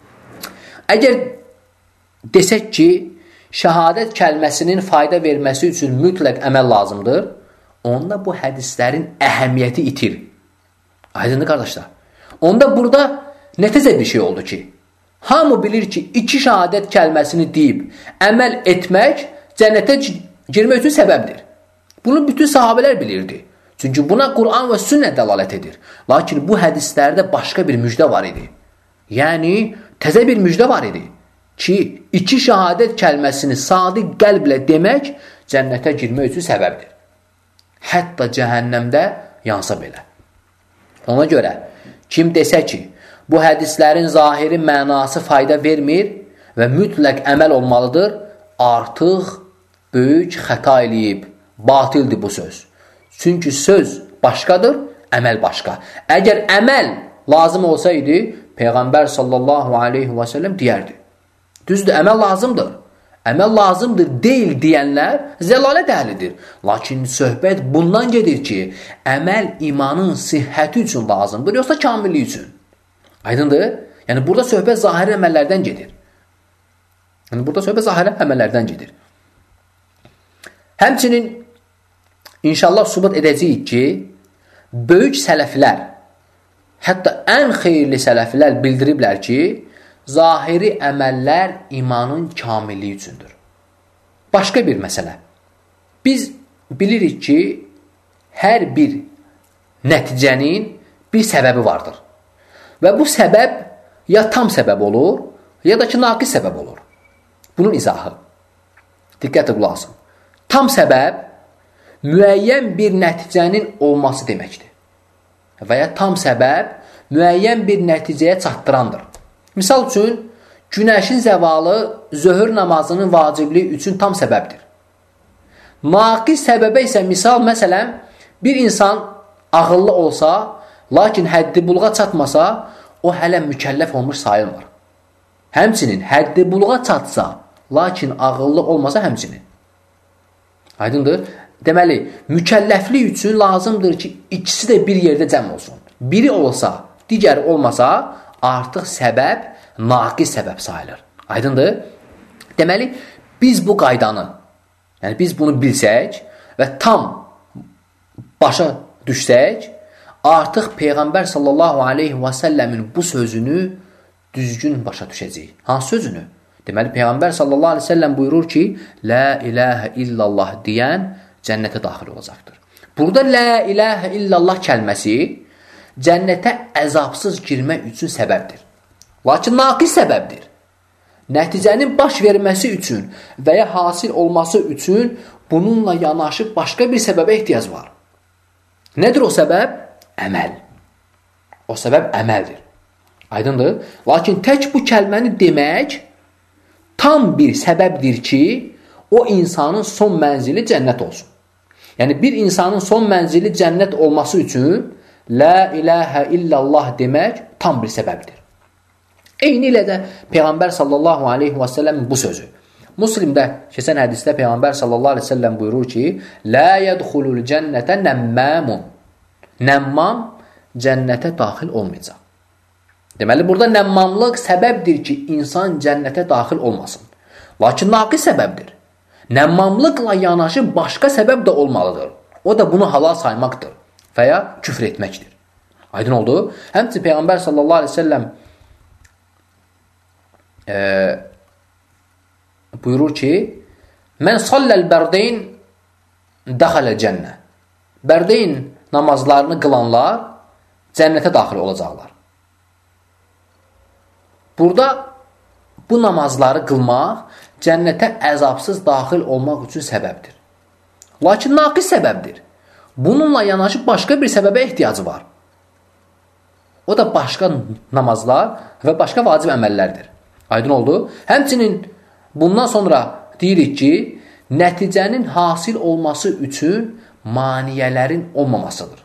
Əgər desək ki, şəhadət kəlməsinin fayda verməsi üçün mütləq əməl lazımdır, onda bu hədislərin əhəmiyyəti itir. Aydındır, qardaşlar? Onda burada nətəcə bir şey oldu ki, hamı bilir ki, iki şəhadət kəlməsini deyib, əməl etmək cənnətə girmək üçün səbəbdir. Bunu bütün sahabələr bilirdi. Çünki buna Quran və sünnə dəlalət edir. Lakin bu hədislərdə başqa bir müjdə var idi. Yəni, təzə bir müjdə var idi ki, iki şəhadət kəlməsini sadiq qəlblə demək cənnətə girmək üçün səbəbdir. Hətta cəhənnəmdə yansa belə. Ona görə, kim desə ki, bu hədislərin zahiri mənası fayda vermir və mütləq əməl olmalıdır, artıq böyük xəta eləyib, batildir bu söz. Çünki söz başqadır, əməl başqa. Əgər əməl lazım olsaydı, Peyğəmbər sallallahu aleyhi və səlləm deyərdi. Düzdür, əməl lazımdır. Əməl lazımdır deyil deyənlər zəlalət əhlidir. Lakin söhbət bundan gedir ki, əməl imanın sihhəti üçün lazımdır, yoxsa kamillik üçün. Aydındır? Yəni, burada söhbət zahiri əməllərdən gedir. Yəni, burada söhbət zahiri əməllərdən gedir. Həmçinin İnşallah sübut edəcəyik ki, böyük sələflər, hətta ən xeyirli sələflər bildiriblər ki, zahiri əməllər imanın kamilliyi üçündür. Başqa bir məsələ. Biz bilirik ki, hər bir nəticənin bir səbəbi vardır. Və bu səbəb ya tam səbəb olur, ya da ki, naqis səbəb olur. Bunun izahı. Diqqətlə qulaq asın. Tam səbəb müəyyən bir nəticənin olması deməkdir. Və ya tam səbəb müəyyən bir nəticəyə çatdırandır. Misal üçün, günəşin zəvalı zöhr namazının vacibliyi üçün tam səbəbdir. Naqis səbəbə isə misal, məsələn, bir insan ağıllı olsa, lakin həddi buluğa çatmasa, o hələ mükəlləf olmuş sayılmır. Həmçinin həddi buluğa çatsa, lakin ağıllı olmasa həmçinin. Aydındır? Deməli, mükəlləflik üçün lazımdır ki, ikisi də bir yerdə cəm olsun. Biri olsa, digəri olmasa, artıq səbəb naqis səbəb sayılır. Aydındır? Deməli, biz bu qaydanı, yəni biz bunu bilsək və tam başa düşsək, artıq Peyğəmbər sallallahu aleyhi və səlləmin bu sözünü düzgün başa düşəcəyik. Hansı sözünü? Deməli, Peyğəmbər sallallahu aleyhi və səlləm buyurur ki, La ilahə illallah deyən cənnətə daxil olacaqdır. Burada La ilahə illallah kəlməsi cənnətə əzabsız girmək üçün səbəbdir. Lakin naqis səbəbdir. nəticənin baş verməsi üçün və ya hasil olması üçün bununla yanaşı başqa bir səbəbə ehtiyac var. Nədir o səbəb? Əməl. O səbəb əməldir. Aydındır? Lakin tək bu kəlməni demək tam bir səbəbdir ki, o insanın son mənzili cənnət olsun. Yəni, bir insanın son mənzili cənnət olması üçün La ilahə illallah demək tam bir səbəbdir. Eyni ilə də Peyğəmbər sallallahu aleyhi və səlləmin bu sözü. Müslimdə keçən hədisdə Peyğəmbər sallallahu aleyhi və səlləm buyurur ki, La yədxulul cənnətə nəmməmun. Nəmmam cənnətə daxil olmayacaq. Deməli, burada nəmmamlıq səbəbdir ki, insan cənnətə daxil olmasın. Lakin naqis səbəbdir. Nəmmamlıqla yanaşı başqa səbəb də olmalıdır. O da bunu halal saymaqdır və ya küfr etməkdir. Aydın oldu? Həmçinin Peyğəmbər sallallahu aleyhi ve sellem e, buyurur ki, Mən salləl bərdeyn dəxaləl cənnə. Bərdeyn namazlarını qılanlar cənnətə daxil olacaqlar. Burada bu namazları qılmaq cənnətə əzabsız daxil olmaq üçün səbəbdir. Lakin naqis səbəbdir. Bununla yanaşı başqa bir səbəbə ehtiyacı var. O da başqa namazlar və başqa vacib əməllərdir. Aydın oldu? Həmçinin bundan sonra deyirik ki, nəticənin hasil olması üçün maniyələrin olmamasıdır.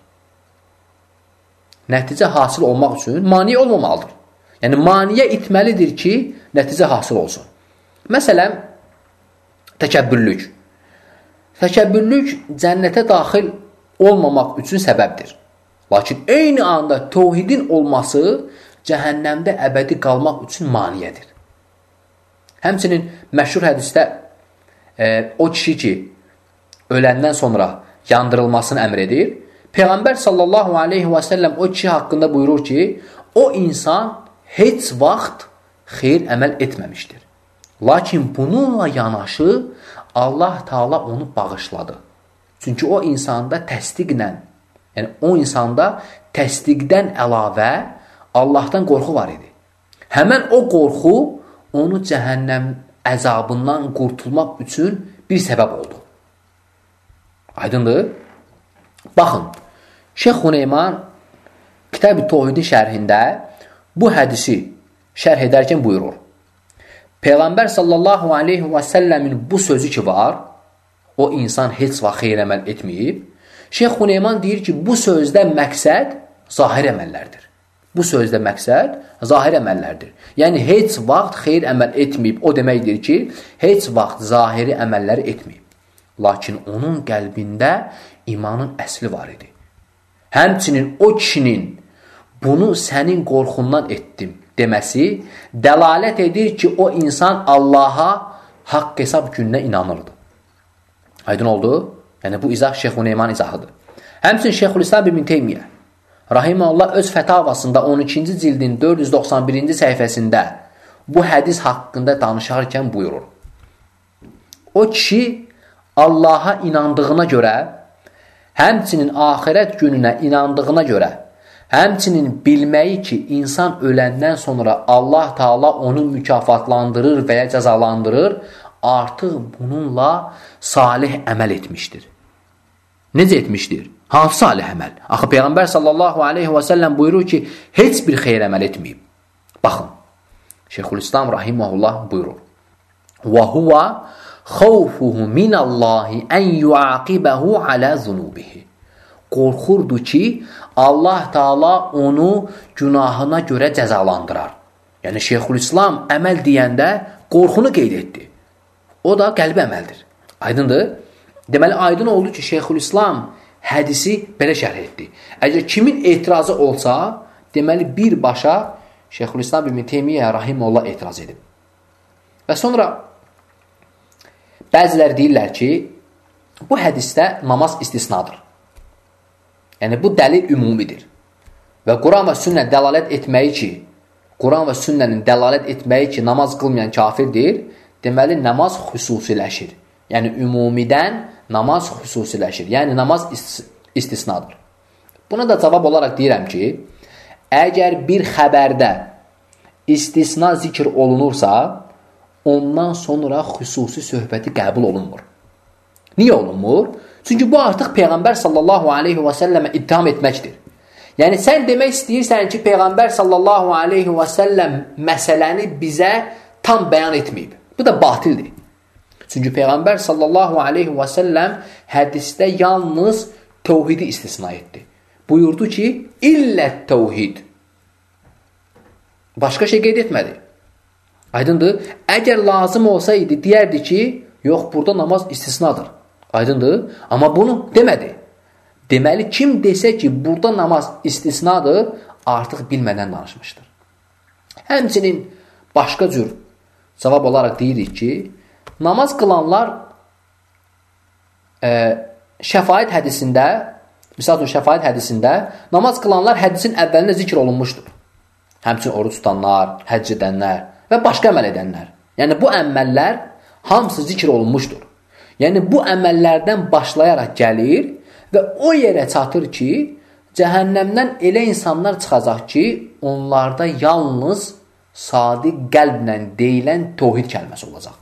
Nəticə hasil olmaq üçün maniyə olmamalıdır. Yəni, maniyə itməlidir ki, nəticə hasil olsun. Məsələn, təkəbbürlük. Təkəbbürlük cənnətə daxil olmamaq üçün səbəbdir. Lakin eyni anda təvhidin olması cəhənnəmdə əbədi qalmaq üçün maniyədir. Həmçinin məşhur hədisdə e, o kişi ki, öləndən sonra yandırılmasını əmr edir. Peyğəmbər sallallahu aleyhi və səlləm o kişi haqqında buyurur ki, o insan heç vaxt xeyir əməl etməmişdir. Lakin bununla yanaşı Allah Taala onu bağışladı. Çünki o insanda təsdiqlə, yəni o insanda təsdiqdən əlavə Allahdan qorxu var idi. Həmən o qorxu onu cəhənnəm əzabından qurtulmaq üçün bir səbəb oldu. Aydındır? Baxın, Şeyx Huneyman Kitab-ı Təvhidin şərhində bu hədisi şərh edərkən buyurur. Peyğəmbər sallallahu aleyhi və səlləmin bu sözü ki var, o insan heç vaxt xeyir əməl etməyib. Şeyx Huneyman deyir ki, bu sözdə məqsəd zahir əməllərdir. Bu sözdə məqsəd zahir əməllərdir. Yəni, heç vaxt xeyir əməl etməyib. O deməkdir ki, heç vaxt zahiri əməlləri etməyib. Lakin onun qəlbində imanın əsli var idi. Həmçinin o kişinin bunu sənin qorxundan etdim deməsi dəlalət edir ki, o insan Allaha haqq hesab gününə inanırdı. Aydın oldu? Yəni, bu izah Şeyx Huneyman izahıdır. Həmçinin Şeyxülislam İbn Teymiyyə Rahiməhullah öz fətavasında on ikinci cildin dörd yüz doxsan birinci səhifəsində bu hədis haqqında danışarkən buyurur. O kişi Allaha inandığına görə, həmçinin axirət gününə inandığına görə, həmçinin bilməyi ki, insan öləndən sonra Allah Taala onu mükafatlandırır və ya cəzalandırır, artıq bununla salih əməl etmişdir. Necə etmişdir? Hansı salih əməl? Axı Peyğəmbər sallallahu aleyhi və səlləm buyurur ki, heç bir xeyr əməl etməyib. Baxın, Şeyxülislam Rahiməhullah buyurur. وَهُوَ خَوْفُهُ مِنَ اللّٰهِ أَنْ يُعَاقِبَهُ عَلَى ذُنُوبِهِ Qorxurdu ki, Allah Taala onu günahına görə cəzalandırar. Yəni, Şeyxülislam əməl deyəndə qorxunu qeyd etdi. O da qəlbi əməldir. Aydındır? Deməli, aydın oldu ki, Şeyxülislam hədisi belə şərh etdi. Əgər kimin etirazı olsa, deməli, birbaşa Şeyxülislam İbn Teymiyyə Rahiməhullah etiraz edib. Və sonra bəzilər deyirlər ki, bu hədisdə namaz istisnadır. Yəni, bu dəlil ümumidir. Və Quran və sünnə dəlalət etməyi ki, Quran və sünnənin dəlalət etməyi ki, namaz qılmayan kafirdir, deməli, namaz xüsusiləşir. Yəni, ümumidən namaz xüsusiləşir. Yəni, namaz istisnadır. Buna da cavab olaraq deyirəm ki, əgər bir xəbərdə istisna zikr olunursa, ondan sonra xüsusi söhbəti qəbul olunmur. Niyə olunmur? Çünki bu artıq Peyğəmbər sallallahu aleyhi və səlləmə ittiham etməkdir. Yəni, sən demək istəyirsən ki, Peyğəmbər sallallahu aleyhi və səlləm məsələni bizə tam bəyan etməyib. Bu da batildir. Çünki Peyğəmbər sallallahu aleyhi və səlləm hədisdə yalnız təvhidi istisna etdi. Buyurdu ki, illət təvhid. Başqa şey qeyd etmədi. Aydındır? Əgər lazım olsaydı, deyərdi ki, yox, burada namaz istisnadır. Aydındır? Amma bunu demədi. Deməli, kim desə ki, burada namaz istisnadır, artıq bilmədən danışmışdır. Həmçinin başqa cür cavab olaraq deyirik ki, namaz qılanlar e, şəfaət hədisində, misal üçün şəfaət hədisində, namaz qılanlar hədisin əvvəlində zikr olunmuşdur. Həmçinin oruç tutanlar, həcc edənlər və başqa əməl edənlər. Yəni, bu əməllər hamısı zikr olunmuşdur. Yəni, bu əməllərdən başlayaraq gəlir və o yerə çatır ki, cəhənnəmdən elə insanlar çıxacaq ki, onlarda yalnız sadiq qəlblə deyilən təvhid kəlməsi olacaq.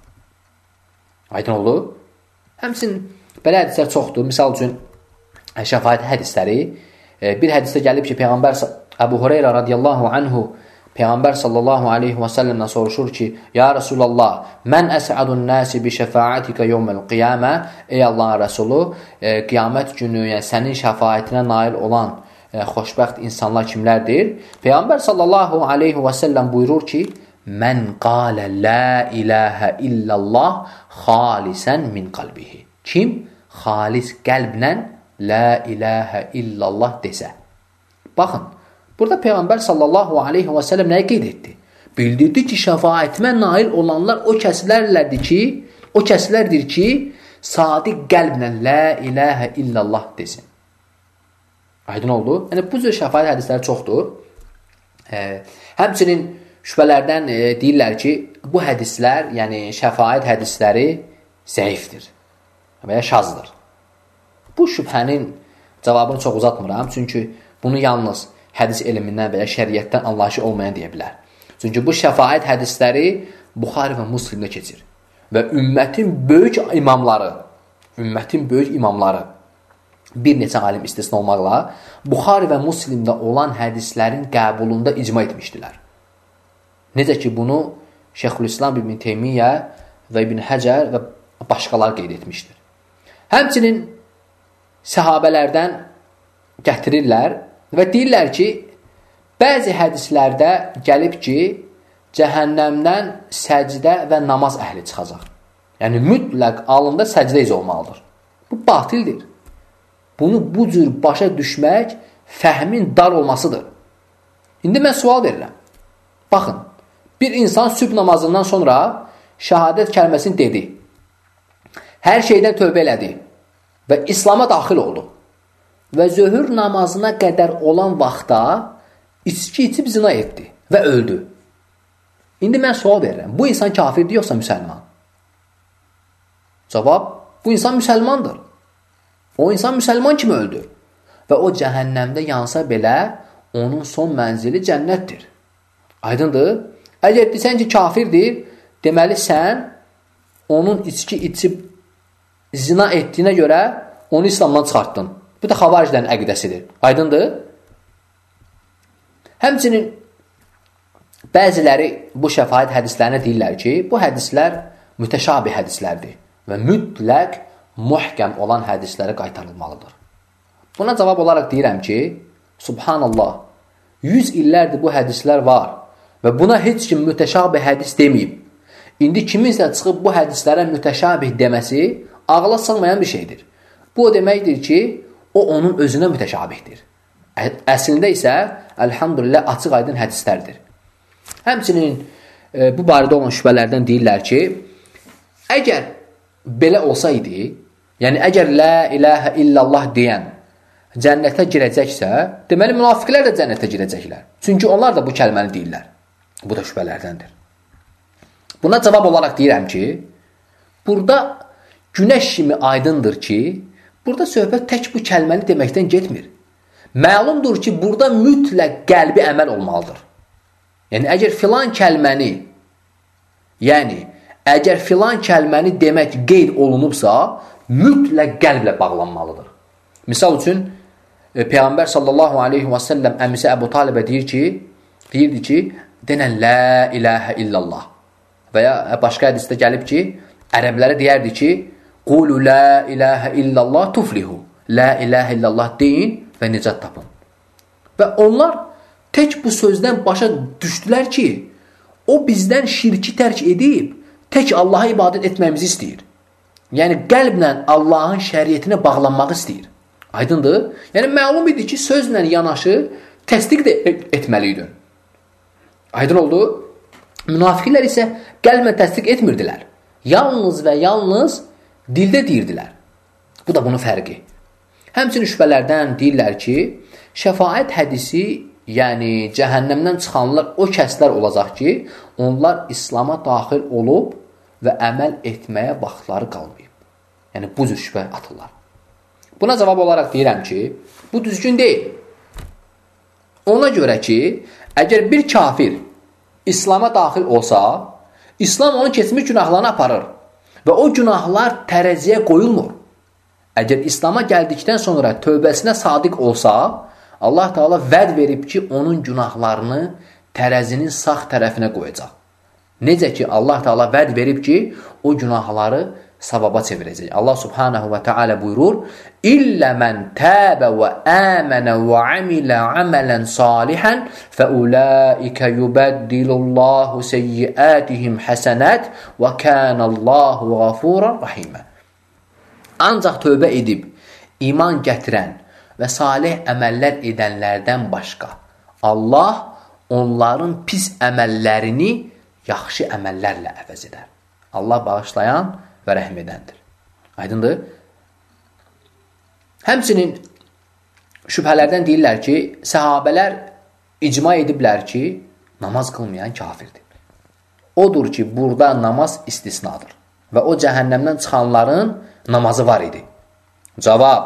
Aydın oldu? Həmçinin belə hədislər çoxdur. Misal üçün, şəfaət hədisləri. Bir hədisdə gəlib ki, Peyğəmbər Əbu Hüreyrə radiyallahu anhu Peyğəmbər sallallahu aleyhi və səlləmdən soruşur ki, Ya Rasulallah, mən əsədun nəsi bi şəfaətikə yevməl qiyamə. Ey Allahın Rəsulu, e, qiyamət günü, yəni sənin şəfaətinə nail olan e, xoşbəxt insanlar kimlərdir? Peyğəmbər sallallahu aleyhi və səlləm buyurur ki, mən qalə la iləhə illallah xalisən min qalbihi. Kim xalis qəlblə la iləhə illallah desə. Baxın, burada Peyğəmbər sallallahu aleyhi və səlləm nəyə qeyd etdi? Bildirdi ki, şəfaətimə nail olanlar o kəslərlədir ki, o kəslərdir ki, sadiq qəlblə la iləhə illallah desin. Aydın oldu? Yəni, bu cür şəfaət hədisləri çoxdur. E, həmçinin şübhələrdən e, deyirlər ki, bu hədislər, yəni şəfaət hədisləri zəifdir və ya şazdır. Bu şübhənin cavabını çox uzatmıram, çünki bunu yalnız hədis elmindən və ya şəriətdən anlayışı olmayan deyə bilər. Çünki bu şəfaət hədisləri Buxari və Müslimdə keçir. Və ümmətin böyük imamları, ümmətin böyük imamları, bir neçə alim istisna olmaqla, Buxari və Müslimdə olan hədislərin qəbulunda icma etmişdilər. Necə ki, bunu Şeyxülislam İbn Teymiyyə və İbn Həcər və başqalar qeyd etmişdir. Həmçinin səhabələrdən gətirirlər və deyirlər ki, bəzi hədislərdə gəlib ki, cəhənnəmdən səcdə və namaz əhli çıxacaq. Yəni, mütləq alında səcdə iz olmalıdır. Bu batildir. Bunu bu cür başa düşmək fəhmin dar olmasıdır. İndi mən sual verirəm. Baxın, bir insan sübh namazından sonra şəhadət kəlməsini dedi. Hər şeydən tövbə elədi və İslama daxil oldu. Və zöhür namazına qədər olan vaxtda içki içib zina etdi və öldü. İndi mən sual verirəm. Bu insan kafirdir yoxsa müsəlman? Cavab, bu insan müsəlmandır. O insan müsəlman kimi öldü. Və o cəhənnəmdə yansa belə onun son mənzili cənnətdir. Aydındır? Əgər desən ki, kafirdir, deməli sən onun içki içib zina etdiyinə görə onu İslamdan çıxartdın. Bu da xavariclərin əqidəsidir. Aydındır? Həmçinin bəziləri bu şəfaət hədislərinə deyirlər ki, bu hədislər mütəşabih hədislərdir və mütləq muhkəm olan hədislərə qaytarılmalıdır. Buna cavab olaraq deyirəm ki, subhanallah, yüz illərdir bu hədislər var və buna heç kim mütəşabih hədis deməyib. İndi kiminsə çıxıb bu hədislərə mütəşabih deməsi ağla sığmayan bir şeydir. Bu o deməkdir ki, o onun özünə mütəşabihdir. Əslində isə, əlhamdülillah, açıq aydın hədislərdir. Həmçinin e, bu barədə olan şübhələrdən deyirlər ki, əgər belə olsaydı, yəni əgər la iləhə illallah deyən cənnətə girəcəksə, deməli münafiqlər də cənnətə girəcəklər. Çünki onlar da bu kəlməni deyirlər. Bu da şübhələrdəndir. Buna cavab olaraq deyirəm ki, burada günəş kimi aydındır ki, burada söhbət tək bu kəlməni deməkdən getmir. Məlumdur ki, burada mütləq qəlbi əməl olmalıdır. Yəni, əgər filan kəlməni, yəni, əgər filan kəlməni demək qeyd olunubsa, mütləq qəlblə bağlanmalıdır. Misal üçün, Peyğəmbər sallallahu aleyhi və səlləm əmisi Əbu Talibə deyir ki, deyirdi ki, denən la ilahə illallah. Və ya başqa hədisdə gəlib ki, ərəblərə deyərdi ki, qulu la ilahə illallah tuflihu. La ilahə illallah deyin və nicat tapın. Və onlar tək bu sözdən başa düşdülər ki, o bizdən şirki tərk edib, tək Allaha ibadət etməyimizi istəyir. Yəni, qəlblə Allahın şəriətinə bağlanmaq istəyir. Aydındır? Yəni, məlum idi ki, sözlə yanaşı təsdiq də etməliydin. Aydın oldu? Münafiqlər isə qəlblə təsdiq etmirdilər. Yalnız və yalnız dildə deyirdilər. Bu da bunun fərqi. Həmçinin şübhələrdən deyirlər ki, şəfaət hədisi, yəni cəhənnəmdən çıxanlar o kəslər olacaq ki, onlar İslama daxil olub və əməl etməyə vaxtları qalmayıb. Yəni, bu cür şübhə atırlar. Buna cavab olaraq deyirəm ki, bu düzgün deyil. Ona görə ki, əgər bir kafir İslama daxil olsa, İslam onun keçmiş günahlarını aparır və o günahlar tərəziyə qoyulmur. Əgər İslama gəldikdən sonra tövbəsinə sadiq olsa, Allah Teala vəd verib ki, onun günahlarını tərəzinin sağ tərəfinə qoyacaq. Necə ki, Allah Teala vəd verib ki, o günahları savaba çevirəcək. Allah Subhanahu və Teala buyurur, İllə mən təbə və əmənə və amilə əmələn salihən fəuləikə yubəddilullahu seyyiətihim həsənət və kənəllahu qafuran rahimə. Ancaq tövbə edib, iman gətirən və salih əməllər edənlərdən başqa Allah onların pis əməllərini yaxşı əməllərlə əvəz edər. Allah bağışlayan və rəhm edəndir. Aydındır? Həmçinin şübhələrdən deyirlər ki, səhabələr icma ediblər ki, namaz qılmayan kafirdir. Odur ki, burada namaz istisnadır və o cəhənnəmdən çıxanların namazı var idi. Cavab,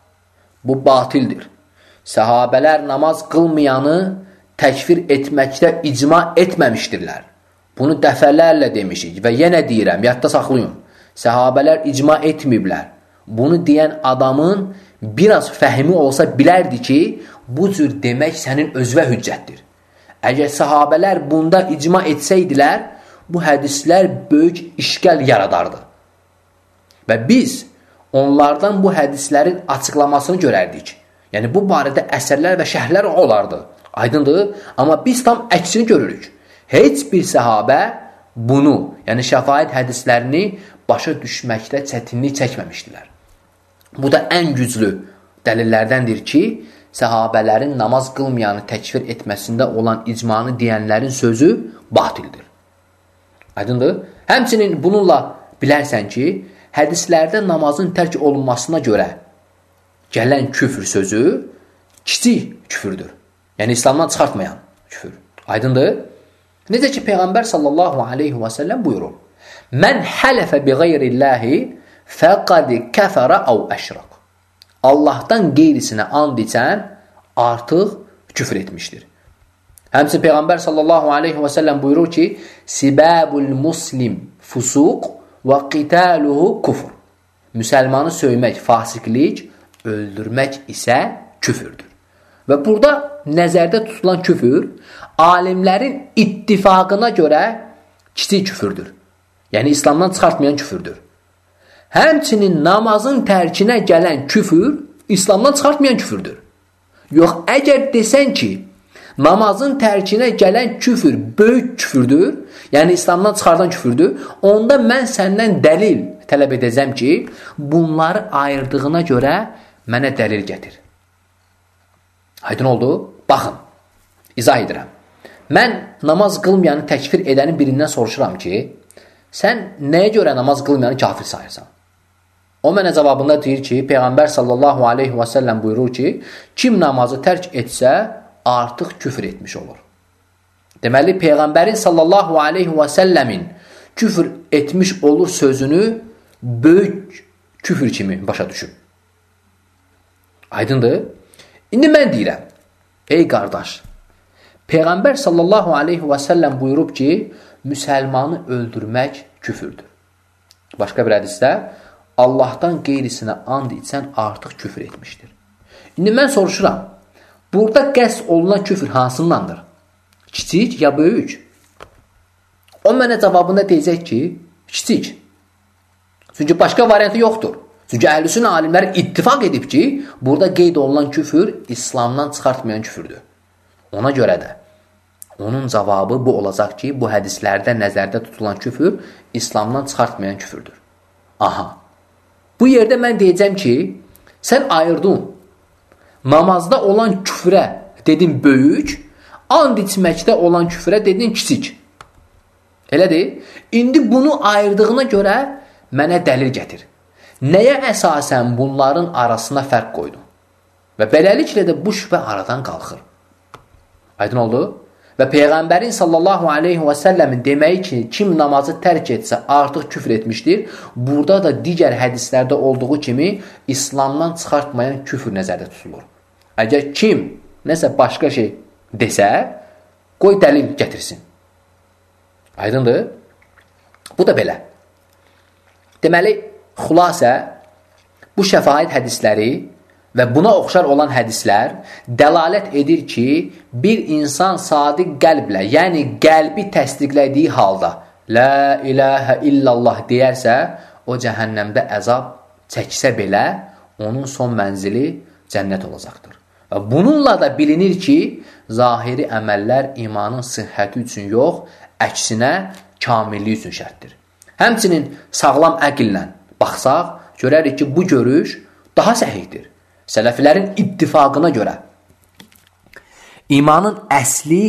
bu batildir. Səhabələr namaz qılmayanı təkfir etməkdə icma etməmişdirlər. Bunu dəfələrlə demişik və yenə deyirəm, yadda saxlayın. Səhabələr icma etməyiblər. Bunu deyən adamın biraz fəhmi olsa bilərdi ki, bu cür demək sənin özvə hüccətdir. Əgər səhabələr bunda icma etsəydilər, bu hədislər böyük işgəl yaradardı. Və biz onlardan bu hədislərin açıqlamasını görərdik. Yəni, bu barədə əsərlər və şərhlər olardı. Aydındır? Amma biz tam əksini görürük. Heç bir səhabə bunu, yəni şəfaət hədislərini başa düşməkdə çətinlik çəkməmişdilər. Bu da ən güclü dəlillərdəndir ki, səhabələrin namaz qılmayanı təkfir etməsində olan icmanı deyənlərin sözü batildir. Aydındır? Həmçinin bununla bilərsən ki, hədislərdə namazın tərk olunmasına görə gələn küfür sözü kiçik küfürdür. Yəni, İslamdan çıxartmayan küfür. Aydındır? Necə ki, Peyğəmbər sallallahu aleyhi və səlləm buyurur, Mən hələfə bi qeyrilləhi fəqədi kəfərə əv əşraq. Allahdan qeyrisinə and içən artıq küfür etmişdir. Həmçinin Peyğəmbər sallallahu aleyhi və səlləm buyurur ki, Sibəbul muslim fusuq və qitaluhu kufr. Müsəlmanı söymək fasiqlik, öldürmək isə küfürdür. Və burada nəzərdə tutulan küfür, alimlərin ittifaqına görə kiçik küfürdür. Yəni, İslamdan çıxartmayan küfürdür. Həmçinin namazın tərkinə gələn küfür, İslamdan çıxartmayan küfürdür. Yox, əgər desən ki, namazın tərkinə gələn küfür böyük küfürdür, yəni İslamdan çıxardan küfürdür, onda mən səndən dəlil tələb edəcəm ki, bunları ayırdığına görə mənə dəlil gətir. Aydın oldu? Baxın, izah edirəm. Mən namaz qılmayanı təkfir edənin birindən soruşuram ki, sən nəyə görə namaz qılmayanı kafir sayırsan? O mənə cavabında deyir ki, Peyğəmbər sallallahu aleyhi və səlləm buyurur ki, kim namazı tərk etsə, artıq küfür etmiş olur. Deməli, Peyğəmbərin sallallahu aleyhi və səlləmin küfür etmiş olur sözünü böyük küfür kimi başa düşüb. Aydındır? İndi mən deyirəm, ey qardaş, Peyğəmbər sallallahu aleyhi və səlləm buyurub ki, müsəlmanı öldürmək küfürdür. Başqa bir hədisdə Allahdan qeyrisinə and içsən artıq küfür etmişdir. İndi mən soruşuram, burada qəsd olunan küfür hansındandır? Kiçik ya böyük? O mənə cavabında deyəcək ki, kiçik. Çünki başqa variantı yoxdur. Çünki əhlüsünnə alimləri ittifaq edib ki, burada qeyd olunan küfür İslamdan çıxartmayan küfürdür. Ona görə də onun cavabı bu olacaq ki, bu hədislərdə nəzərdə tutulan küfür İslamdan çıxartmayan küfürdür. Aha. Bu yerdə mən deyəcəm ki, sən ayırdın. Namazda olan küfrə dedin böyük, and içməkdə olan küfrə dedin kiçik. Elədir? İndi bunu ayırdığına görə mənə dəlil gətir. Nəyə əsasən bunların arasına fərq qoydun? Və beləliklə də bu şübhə aradan qalxır. Aydın oldu? Və Peyğəmbərin sallallahu aleyhi və səlləmin deməyi ki, kim namazı tərk etsə artıq küfr etmişdir. Burada da digər hədislərdə olduğu kimi İslamdan çıxartmayan küfr nəzərdə tutulur. Əgər kim nəsə başqa şey desə, qoy dəlil gətirsin. Aydındır? Bu da belə. Deməli, xülasə, bu şəfaət hədisləri və buna oxşar olan hədislər dəlalət edir ki, bir insan sadiq qəlblə, yəni qəlbi təsdiqlədiyi halda La ilahə illallah deyərsə, o cəhənnəmdə əzab çəksə belə, onun son mənzili cənnət olacaqdır. Və bununla da bilinir ki, zahiri əməllər imanın sihhəti üçün yox, əksinə kamilliyi üçün şərtdir. Həmçinin sağlam əqillə baxsaq, görərik ki, bu görüş daha səhihdir. Sələfilərin ittifaqına görə imanın əsli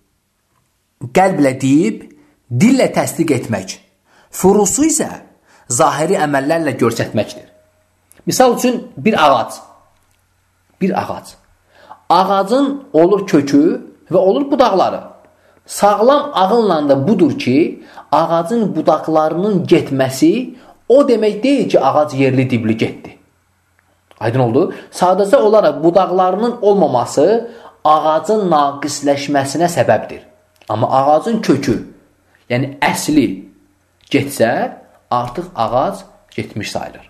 qəlblə deyib, dillə təsdiq etmək, furusu isə zahiri əməllərlə göstərməkdir. Misal üçün bir ağac, bir ağac. Ağacın olur kökü və olur budaqları. Sağlam ağılla da budur ki, ağacın budaqlarının getməsi o demək deyil ki, ağac yerli dibli getdi. Aydın oldu? Sadəcə olaraq budaqlarının olmaması ağacın naqisləşməsinə səbəbdir. Amma ağacın kökü, yəni əsli getsə, artıq ağac getmiş sayılır.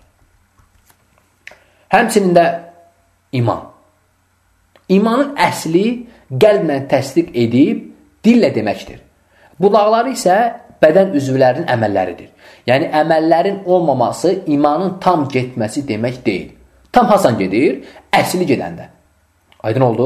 Həmçinin də iman. İmanın əsli qəlblə təsdiq edib, dillə deməkdir. Budaqları isə bədən üzvlərinin əməlləridir. Yəni, əməllərin olmaması imanın tam getməsi demək deyil. Tam hasan gedir? Əsli gedəndə. Aydın oldu?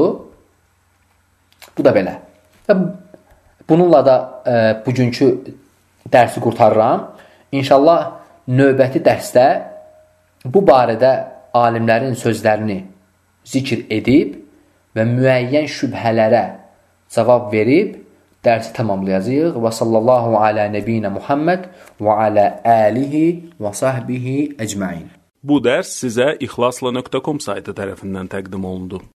Bu da belə. Və bununla da e, bugünkü dərsi qurtarıram. İnşallah növbəti dərsdə bu barədə alimlərin sözlərini zikr edib və müəyyən şübhələrə cavab verib dərsi tamamlayacağıq. Və sallallahu alə nəbiyinə Muhammed və alə əlihi və sahbihi əcməin. Bu dərs sizə ixlasla nöqtə com saytı tərəfindən təqdim olundu.